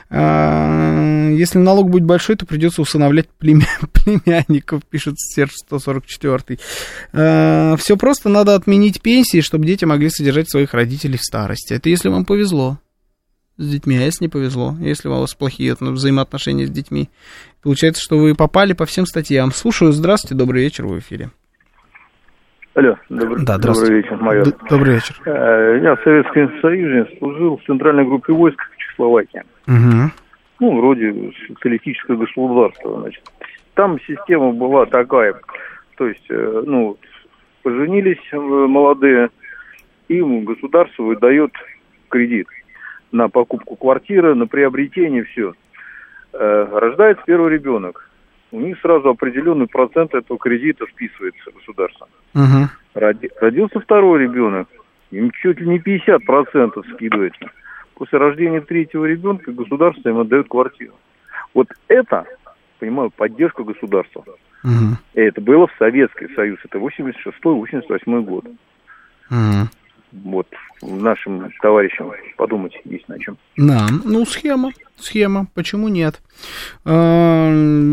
Если налог будет большой, то придется усыновлять племянников, пишет Серж 144. Все просто, надо отменить пенсии, чтобы дети могли содержать своих родителей в старости. Это если вам повезло с детьми, а если не повезло, если у вас плохие взаимоотношения с детьми, получается, что вы попали по всем статьям. Слушаю, здравствуйте, добрый вечер, в эфире. Алло, добрый вечер, майор. Добрый вечер. Я в Советском Союзе служил в центральной группе войск Чехословакии. Угу. Ну, вроде социалистическое государство, значит. Там система была такая, то есть, поженились молодые, им государство выдает кредит на покупку квартиры, на приобретение, все. Рождается первый ребенок. У них сразу определенный процент этого кредита списывается государством. Uh-huh. Родился второй ребенок, им чуть ли не 50% скидывается. После рождения третьего ребенка государство им отдает квартиру. Вот это, понимаю, поддержка государства. Uh-huh. И это было в Советский Союз. Это 86-88 год. Uh-huh. Вот, нашим товарищам подумать есть на чем. Да, ну, схема, почему нет? Правда,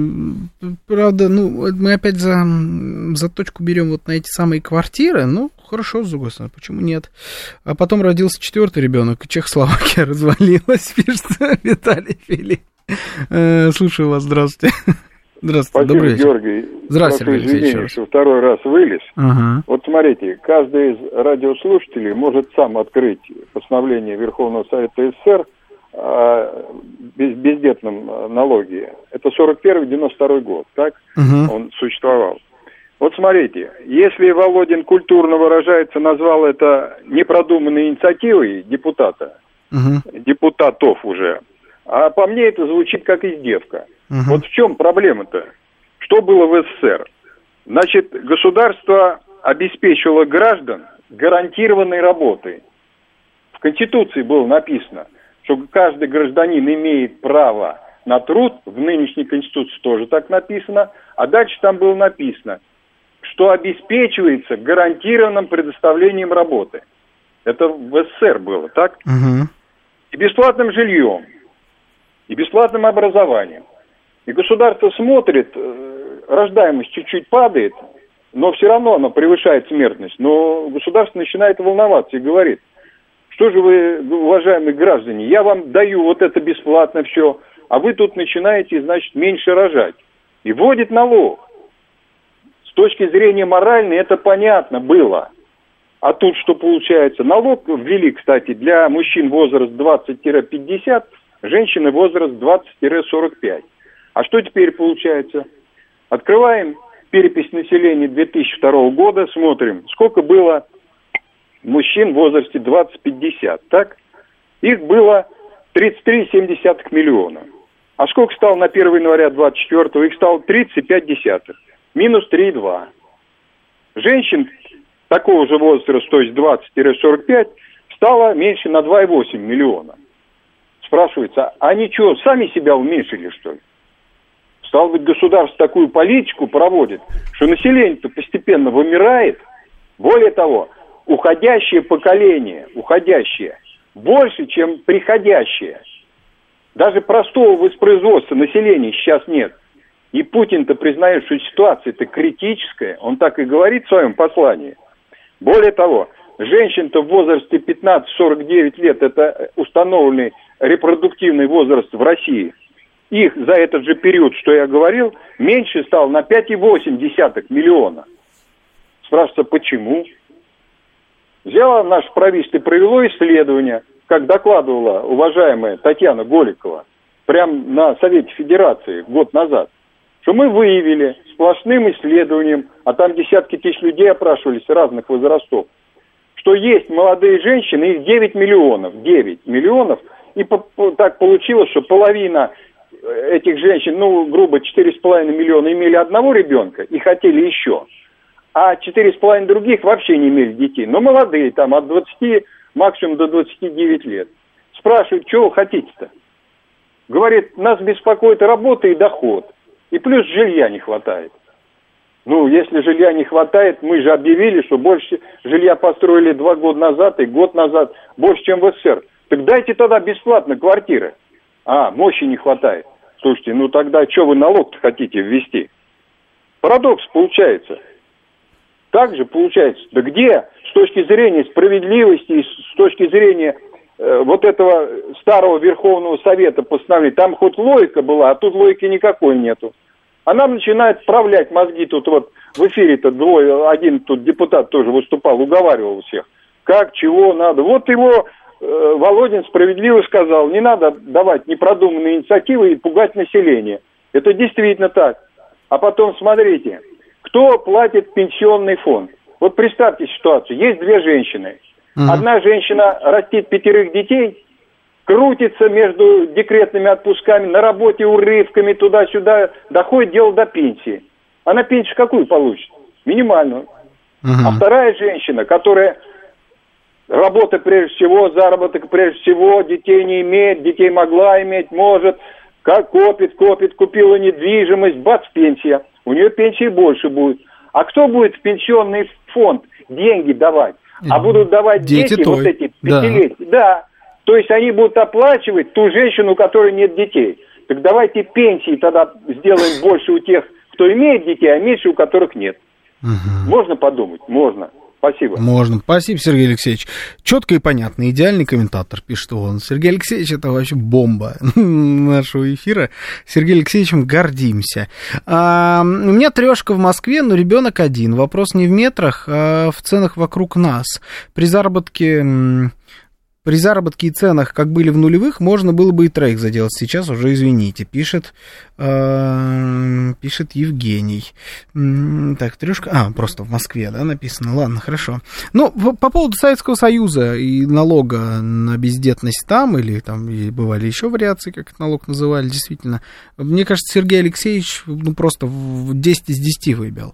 мы опять за точку берем вот на эти самые квартиры, ну, хорошо, с другой стороны, почему нет? А потом родился четвертый ребенок, и Чехословакия развалилась, пишет Виталий Филипп. Слушаю вас, здравствуйте. Здравствуйте, спасибо, добрый вечер. Георгий. Здравствуйте, Сергей Алексеевич. Что второй раз вылез. Ага. Вот смотрите, каждый из радиослушателей может сам открыть постановление Верховного Совета СССР о бездетном налоге. Это 41-92 год, так? Он существовал. Вот смотрите, если Володин культурно выражается, назвал это непродуманной инициативой депутата, депутатов уже, а по мне это звучит как издевка. Вот в чем проблема-то? Что было в СССР? Значит, государство обеспечивало граждан гарантированной работой. В Конституции было написано, что каждый гражданин имеет право на труд, в нынешней Конституции тоже так написано, а дальше там было написано, что обеспечивается гарантированным предоставлением работы. Это в СССР было, так? И бесплатным жильем, и бесплатным образованием. И государство смотрит, рождаемость чуть-чуть падает, но все равно она превышает смертность. Но государство начинает волноваться и говорит, что же вы, уважаемые граждане, я вам даю вот это бесплатно все, а вы тут начинаете, значит, меньше рожать. И вводит налог. С точки зрения моральной это понятно было. А тут что получается? Налог ввели, кстати, для мужчин возраст 20-50, женщины возраст 20-45. А что теперь получается? Открываем перепись населения 2002 года, смотрим, сколько было мужчин в возрасте 20-50, так? Их было 33,7 миллиона. А сколько стало на 1 января 24-го? Их стало 30,5. Минус 3,2. Женщин такого же возраста, то есть 20-45, стало меньше на 2,8 миллиона. Спрашивается, а они что, сами себя уменьшили, что ли? Стало быть, государство такую политику проводит, что население-то постепенно вымирает. Более того, уходящее поколение, больше, чем приходящее. Даже простого воспроизводства населения сейчас нет. И Путин-то признает, что ситуация-то критическая. Он так и говорит в своем послании. Более того, женщин-то в возрасте 15-49 лет, это установленный репродуктивный возраст в России, их за этот же период, что я говорил, меньше стало на 5,8 миллиона. Спрашивается, почему? Взяло наше правительство и провело исследование, как докладывала уважаемая Татьяна Голикова, прямо на Совете Федерации год назад, что мы выявили сплошным исследованием, а там десятки тысяч людей опрашивались разных возрастов, что есть молодые женщины, их 9 миллионов, и так получилось, что половина этих женщин, грубо 4,5 миллиона имели одного ребенка и хотели еще, а 4,5 других вообще не имели детей, но молодые, там от 20 максимум до 29 лет. Спрашивают, чего вы хотите-то? Говорит, нас беспокоит работа и доход, и плюс жилья не хватает. Если жилья не хватает, мы же объявили, что больше жилья построили 2 года назад и год назад, больше, чем в СССР. Так дайте тогда бесплатно квартиры. Мощи не хватает. Слушайте, тогда что вы налог-то хотите ввести? Парадокс получается. Так же получается. Да где с точки зрения справедливости и с точки зрения вот этого старого Верховного Совета постановления, там хоть логика была, а тут логики никакой нету. А нам начинают вправлять мозги. Тут вот в эфире-то один тут депутат тоже выступал, уговаривал всех. Как, чего надо. Вот его Володин справедливо сказал, не надо давать непродуманные инициативы и пугать население. Это действительно так. А потом смотрите, кто платит пенсионный фонд? Вот представьте ситуацию, есть 2 женщины. Одна женщина растит 5 детей, крутится между декретными отпусками, на работе урывками, туда-сюда, доходит дело до пенсии. Она пенсию какую получит? Минимальную. А вторая женщина, которая работа прежде всего, заработок прежде всего, детей не имеет, детей могла иметь, может, как копит, купила недвижимость, бац, пенсия. У нее пенсии больше будет. А кто будет в пенсионный фонд деньги давать? А будут давать дети вот эти 5-летние. Да. То есть они будут оплачивать ту женщину, у которой нет детей. Так давайте пенсии тогда сделаем больше у тех, кто имеет детей, а меньше у которых нет. Можно подумать? Можно. Спасибо. Можно. Спасибо, Сергей Алексеевич. Четко и понятно. Идеальный комментатор, пишет он. Сергей Алексеевич, это вообще бомба нашего эфира. Сергеем Алексеевичем гордимся. У меня 3 в Москве, но ребенок 1. Вопрос не в метрах, а в ценах вокруг нас. При заработке и ценах, как были в нулевых, можно было бы и 3 заделать. Сейчас уже, извините, пишет Евгений. Так, 3. Просто в Москве, да, написано. Ладно, хорошо. По поводу Советского Союза и налога на бездетность там, или там бывали еще вариации, как этот налог называли, действительно. Мне кажется, Сергей Алексеевич просто в 10 из 10 выбил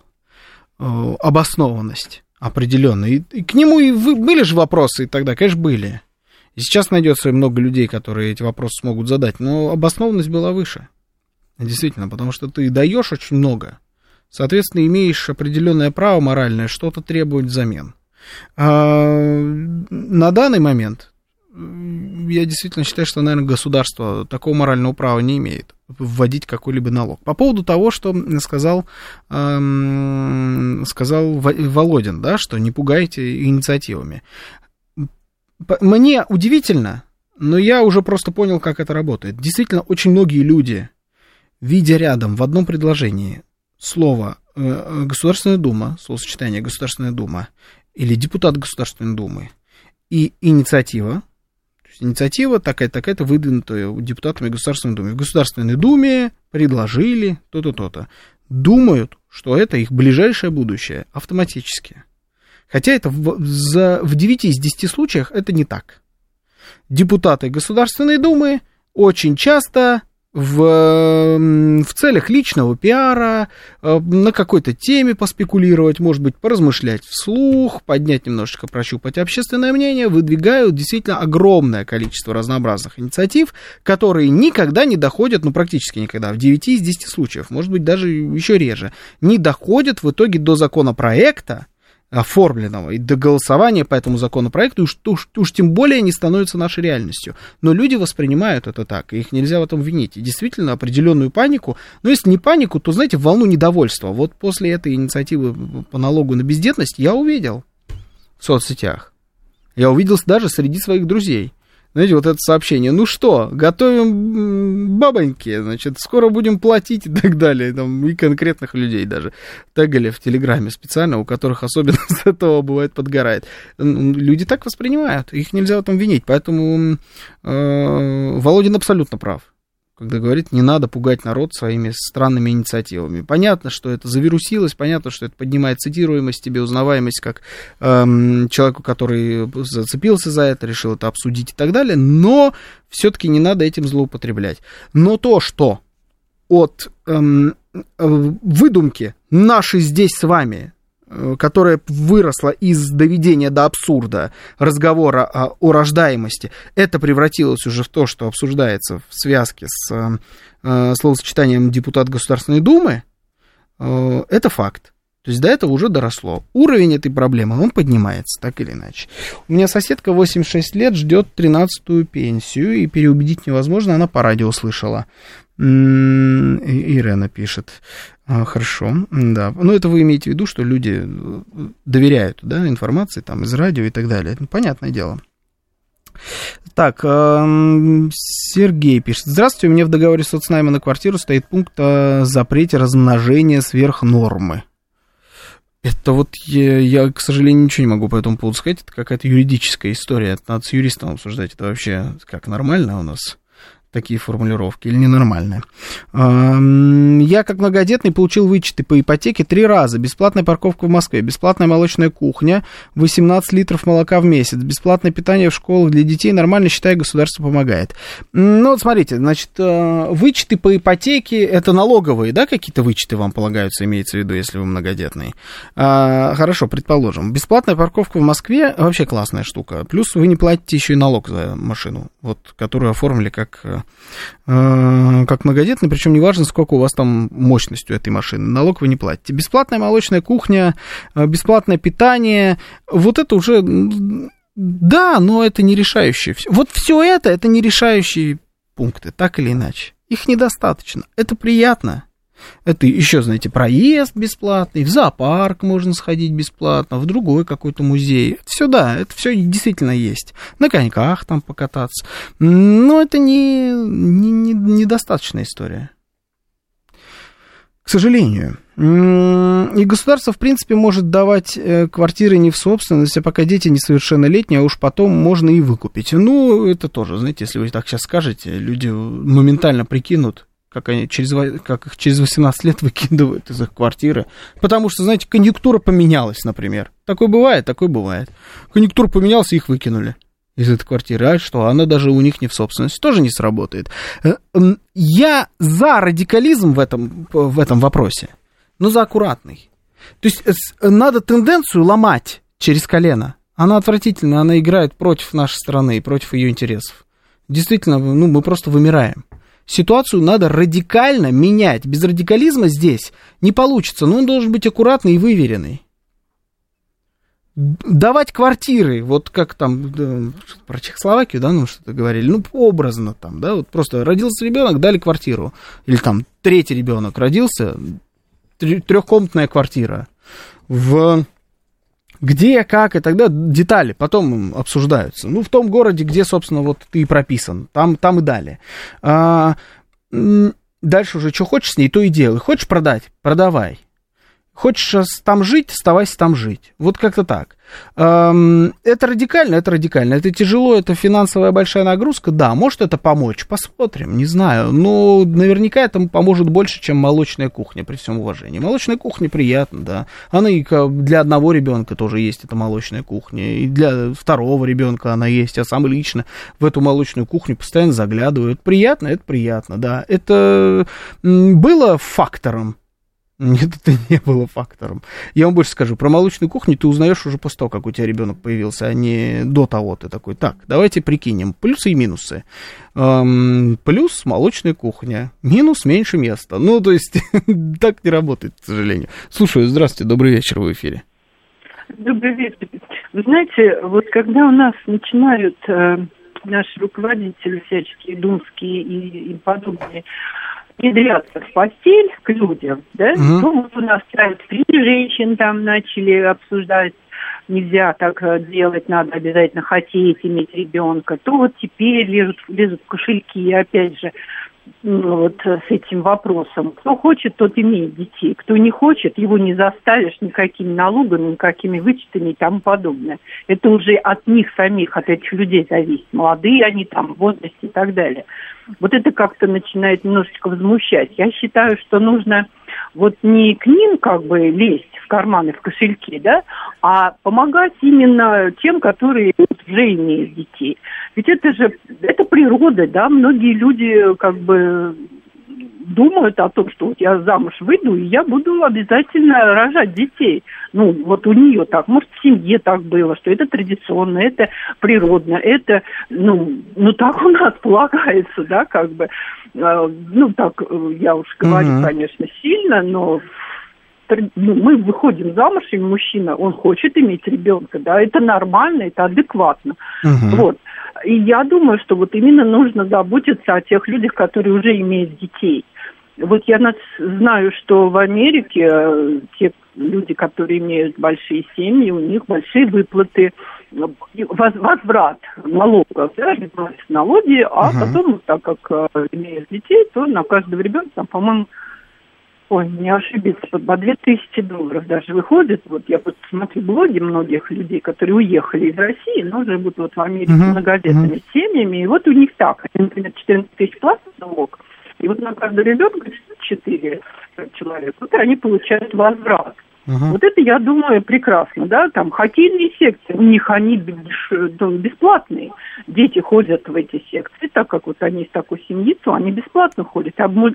обоснованность определенную. И к нему и были же вопросы тогда, конечно, были. И сейчас найдется много людей, которые эти вопросы смогут задать, но обоснованность была выше. Действительно, потому что ты даешь очень много, соответственно, имеешь определенное право моральное что-то требовать взамен. На данный момент я действительно считаю, что, наверное, государство такого морального права не имеет вводить какой-либо налог. По поводу того, что сказал Володин, да, что не пугайте инициативами. Мне удивительно, но я уже просто понял, как это работает. Действительно, очень многие люди, видя рядом в одном предложении слово «Государственная Дума», словосочетание «Государственная Дума» или «депутат Государственной Думы» и «инициатива», то есть инициатива такая-то, выдвинутая депутатами Государственной Думы. В Государственной Думе предложили то-то, то-то. Думают, что это их ближайшее будущее автоматически. Хотя это в 9 из 10 случаях это не так. Депутаты Государственной Думы очень часто в целях личного пиара, на какой-то теме поспекулировать, может быть, поразмышлять вслух, поднять немножечко, прощупать общественное мнение, выдвигают действительно огромное количество разнообразных инициатив, которые никогда не доходят, ну, практически никогда, в 9 из 10 случаев, может быть, даже еще реже, не доходят в итоге до законопроекта, оформленного, и до голосования по этому законопроекту, уж тем более не становится нашей реальностью. Но люди воспринимают это так, и их нельзя в этом винить. И действительно, определенную панику, но если не панику, то, знаете, волну недовольства. Вот после этой инициативы по налогу на бездетность я увидел в соцсетях. Я увидел даже среди своих друзей. Знаете, вот это сообщение, ну что, готовим бабоньки, значит, скоро будем платить и так далее, там, и конкретных людей даже тегали в Телеграме специально, у которых особенно с этого бывает подгорает. Люди так воспринимают, их нельзя в этом винить, поэтому Володин абсолютно прав, когда говорит, не надо пугать народ своими странными инициативами. Понятно, что это завирусилось, понятно, что это поднимает цитируемость, тебе узнаваемость как человеку, который зацепился за это, решил это обсудить и так далее, но все-таки не надо этим злоупотреблять. Но то, что от выдумки нашей здесь с вами, которая выросла из доведения до абсурда разговора о рождаемости, это превратилось уже в то, что обсуждается в связке с словосочетанием «депутат Государственной Думы», это факт. То есть до этого уже доросло. Уровень этой проблемы, он поднимается, так или иначе. У меня соседка 86 лет, ждет 13-ю пенсию, и переубедить невозможно, она по радио слышала. Ирена пишет. Хорошо, да. Ну, это вы имеете в виду, что люди доверяют, да, информации там из радио и так далее. Это понятное дело. Так, Сергей пишет. Здравствуйте, у меня в договоре соцнайма на квартиру стоит пункт о запрете размножения сверх нормы. Это вот я, к сожалению, ничего не могу по этому поводу сказать. Это какая-то юридическая история. Это надо с юристом обсуждать. Это вообще как нормально у нас такие формулировки или ненормальные? Я, как многодетный, получил вычеты по ипотеке 3 раза. Бесплатная парковка в Москве, бесплатная молочная кухня, 18 литров молока в месяц, бесплатное питание в школах для детей. Нормально, считаю, государство помогает. Ну, вот смотрите, значит, вычеты по ипотеке, это налоговые, да, какие-то вычеты вам полагаются, имеется в виду, если вы многодетный? Хорошо, предположим. Бесплатная парковка в Москве вообще классная штука. Плюс вы не платите еще и налог за машину, вот, которую оформили как многодетный, причем неважно, сколько у вас там мощность у этой машины, налог вы не платите. Бесплатная молочная кухня, бесплатное питание, вот это уже, да, но это не решающие. Вот все это не решающие пункты, так или иначе. Их недостаточно, это приятно. Это еще, знаете, проезд бесплатный, в зоопарк можно сходить бесплатно, в другой какой-то музей. Это все, да, это все действительно есть. На коньках там покататься. Но это недостаточная история. К сожалению. И государство, в принципе, может давать квартиры не в собственность, а пока дети несовершеннолетние, а уж потом можно и выкупить. Ну, это тоже, знаете, если вы так сейчас скажете, люди моментально прикинут, как их через 18 лет выкидывают из их квартиры. Потому что, знаете, конъюнктура поменялась, например. Такое бывает. Конъюнктура поменялась, и их выкинули из этой квартиры. А что, она даже у них не в собственности. Тоже не сработает. Я за радикализм в этом вопросе, но за аккуратный. То есть надо тенденцию ломать через колено. Она отвратительна, она играет против нашей страны и против ее интересов. Действительно, мы просто вымираем. Ситуацию надо радикально менять. Без радикализма здесь не получится, но он должен быть аккуратный и выверенный. Давать квартиры, вот как там про Чехословакию, да, что-то говорили, образно там, да, вот просто родился ребенок, дали квартиру, или там третий ребенок родился, трехкомнатная квартира, где, как и тогда детали потом обсуждаются, в том городе, где, собственно, вот ты прописан, там и далее. Дальше уже что хочешь с ней, то и делай, хочешь продать, продавай. Хочешь там жить, оставайся там жить. Вот как-то так. Это радикально. Это тяжело, это финансовая большая нагрузка. Да, может это помочь, посмотрим, не знаю. Но наверняка это поможет больше, чем молочная кухня, при всем уважении. Молочная кухня приятна, да. Она и для одного ребенка тоже есть, эта молочная кухня. И для второго ребенка она есть. Я сам лично в эту молочную кухню постоянно заглядываю. Это приятно, да. Это было фактором. Нет, это не было фактором. Я вам больше скажу, про молочную кухню ты узнаешь уже после того, как у тебя ребенок появился, а не до того. Ты такой, так, давайте прикинем плюсы и минусы. Плюс молочная кухня, минус меньше места. То есть так не работает, к сожалению. Слушаю, здравствуйте, добрый вечер, в эфире. Добрый вечер. Вы знаете, вот когда у нас начинают наши руководители всяческие, думские и подобные, внедряться в постель к людям, да, вот у нас три женщин там начали обсуждать, нельзя так делать, надо обязательно хотеть иметь ребенка, то вот теперь лезут в кошельки, и опять же, вот с этим вопросом. Кто хочет, тот имеет детей. Кто не хочет, его не заставишь никакими налогами, никакими вычетами и тому подобное. Это уже от них самих, от этих людей зависит. Молодые они там, в возрасте и так далее. Вот это как-то начинает немножечко возмущать. Я считаю, что нужно вот не к ним как бы лезть в карманы, в кошельки, да, а помогать именно тем, которые уже имеют детей. Ведь это природа, да, многие люди как бы думают о том, что вот я замуж выйду, и я буду обязательно рожать детей. Вот у нее так, может, в семье так было, что это традиционно, это природно, это, так у нас полагается, да, как бы, так, я уж говорю, конечно, сильно, но мы выходим замуж, и мужчина, он хочет иметь ребенка, да, это нормально, это адекватно, вот. И я думаю, что вот именно нужно заботиться о тех людях, которые уже имеют детей. Вот я знаю, что в Америке те люди, которые имеют большие семьи, у них большие выплаты, возврат налогов, да, налоги, а потом, так как имеют детей, то на каждого ребенка, там, по-моему, не ошибиться, по $2000 даже выходит. Вот я смотрю блоги многих людей, которые уехали из России, но живут вот в Америке многодетными семьями, и вот у них так, например, 14 тысяч платят налог, и вот на каждого ребенка 4 человека, вот они получают возврат. Вот это, я думаю, прекрасно, да, там хоккейные секции, у них они бесплатные, дети ходят в эти секции, так как вот они из такой семьи, то они бесплатно ходят,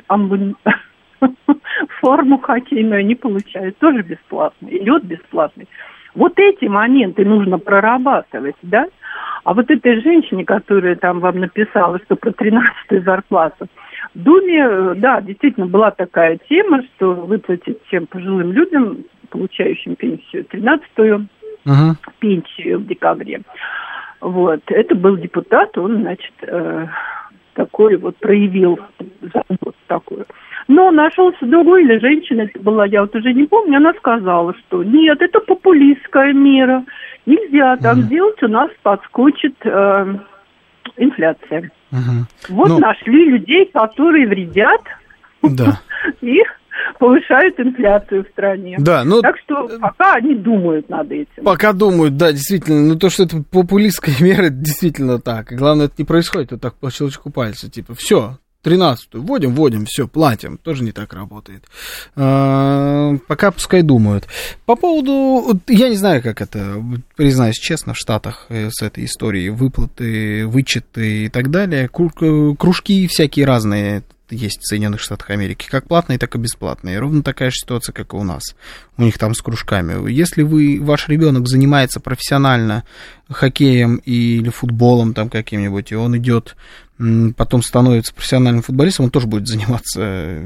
форму хоккейную они получают тоже бесплатно, и лед бесплатный. Вот эти моменты нужно прорабатывать, да? А вот этой женщине, которая там вам написала, что про 13-ю зарплату, в Думе, да, действительно была такая тема, что выплатить всем пожилым людям, получающим пенсию, 13-ю пенсию в декабре. Вот, это был депутат, он, значит, такой вот проявил заботу такую. Но нашелся другой, или женщина это была, я вот уже не помню, она сказала, что нет, это популистская мера, нельзя так делать, у нас подскочит инфляция. Вот нашли людей, которые вредят и повышают инфляцию в стране. Да, так что пока они думают над этим. Пока думают, да, действительно. То, что это популистская мера, действительно так. И главное, это не происходит вот так по щелчку пальца. Типа, все, 13-ю вводим, все, платим. Тоже не так работает. Пока пускай думают. По поводу, я не знаю, как это, признаюсь честно, в Штатах с этой историей выплаты, вычеты и так далее. Кружки всякие разные есть в Соединенных Штатах Америки, как платные, так и бесплатные. Ровно такая же ситуация, как и у нас. У них там с кружками. Если ваш ребенок занимается профессионально хоккеем или футболом там каким-нибудь, и он идет, потом становится профессиональным футболистом, он тоже будет заниматься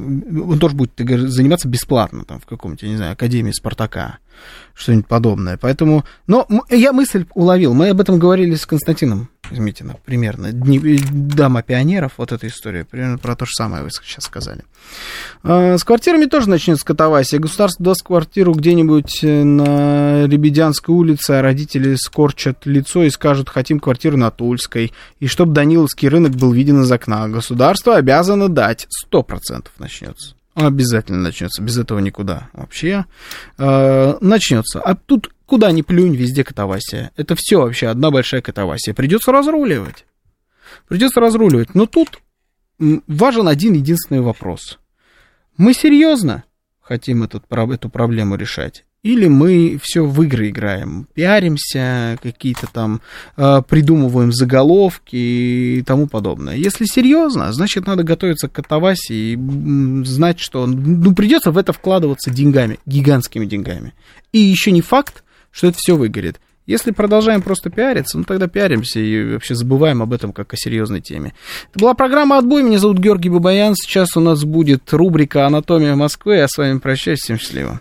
бесплатно там, в каком-то, я не знаю, академии Спартака, что-нибудь подобное. Поэтому, но я мысль уловил. Мы об этом говорили с Константином Измитиным примерно. Дама пионеров, вот эта история, примерно про то же самое вы сейчас сказали. С квартирами тоже начнется катавасия. Государство даст квартиру где-нибудь на Лебедянской улице, а родители скорчат лицо и скажут: хотим квартиру на Тульской. И чтобы Даниловский рынок был виден из окна. Государство обязано дать. 100% начнется. Обязательно начнется. Без этого никуда вообще. Начнется. А тут куда ни плюнь, везде катавасия. Это все вообще одна большая катавасия. Придется разруливать. Но тут важен один единственный вопрос. Мы серьезно хотим эту проблему решать? Или мы все в игры играем, пиаримся, какие-то там придумываем заголовки и тому подобное. Если серьезно, значит, надо готовиться к катавасии и знать, что придется в это вкладываться деньгами, гигантскими деньгами. И еще не факт, что это все выгорит. Если продолжаем просто пиариться, тогда пиаримся и вообще забываем об этом как о серьезной теме. Это была программа «Отбой». Меня зовут Георгий Бабаян. Сейчас у нас будет рубрика «Анатомия Москвы». Я с вами прощаюсь. Всем счастливо.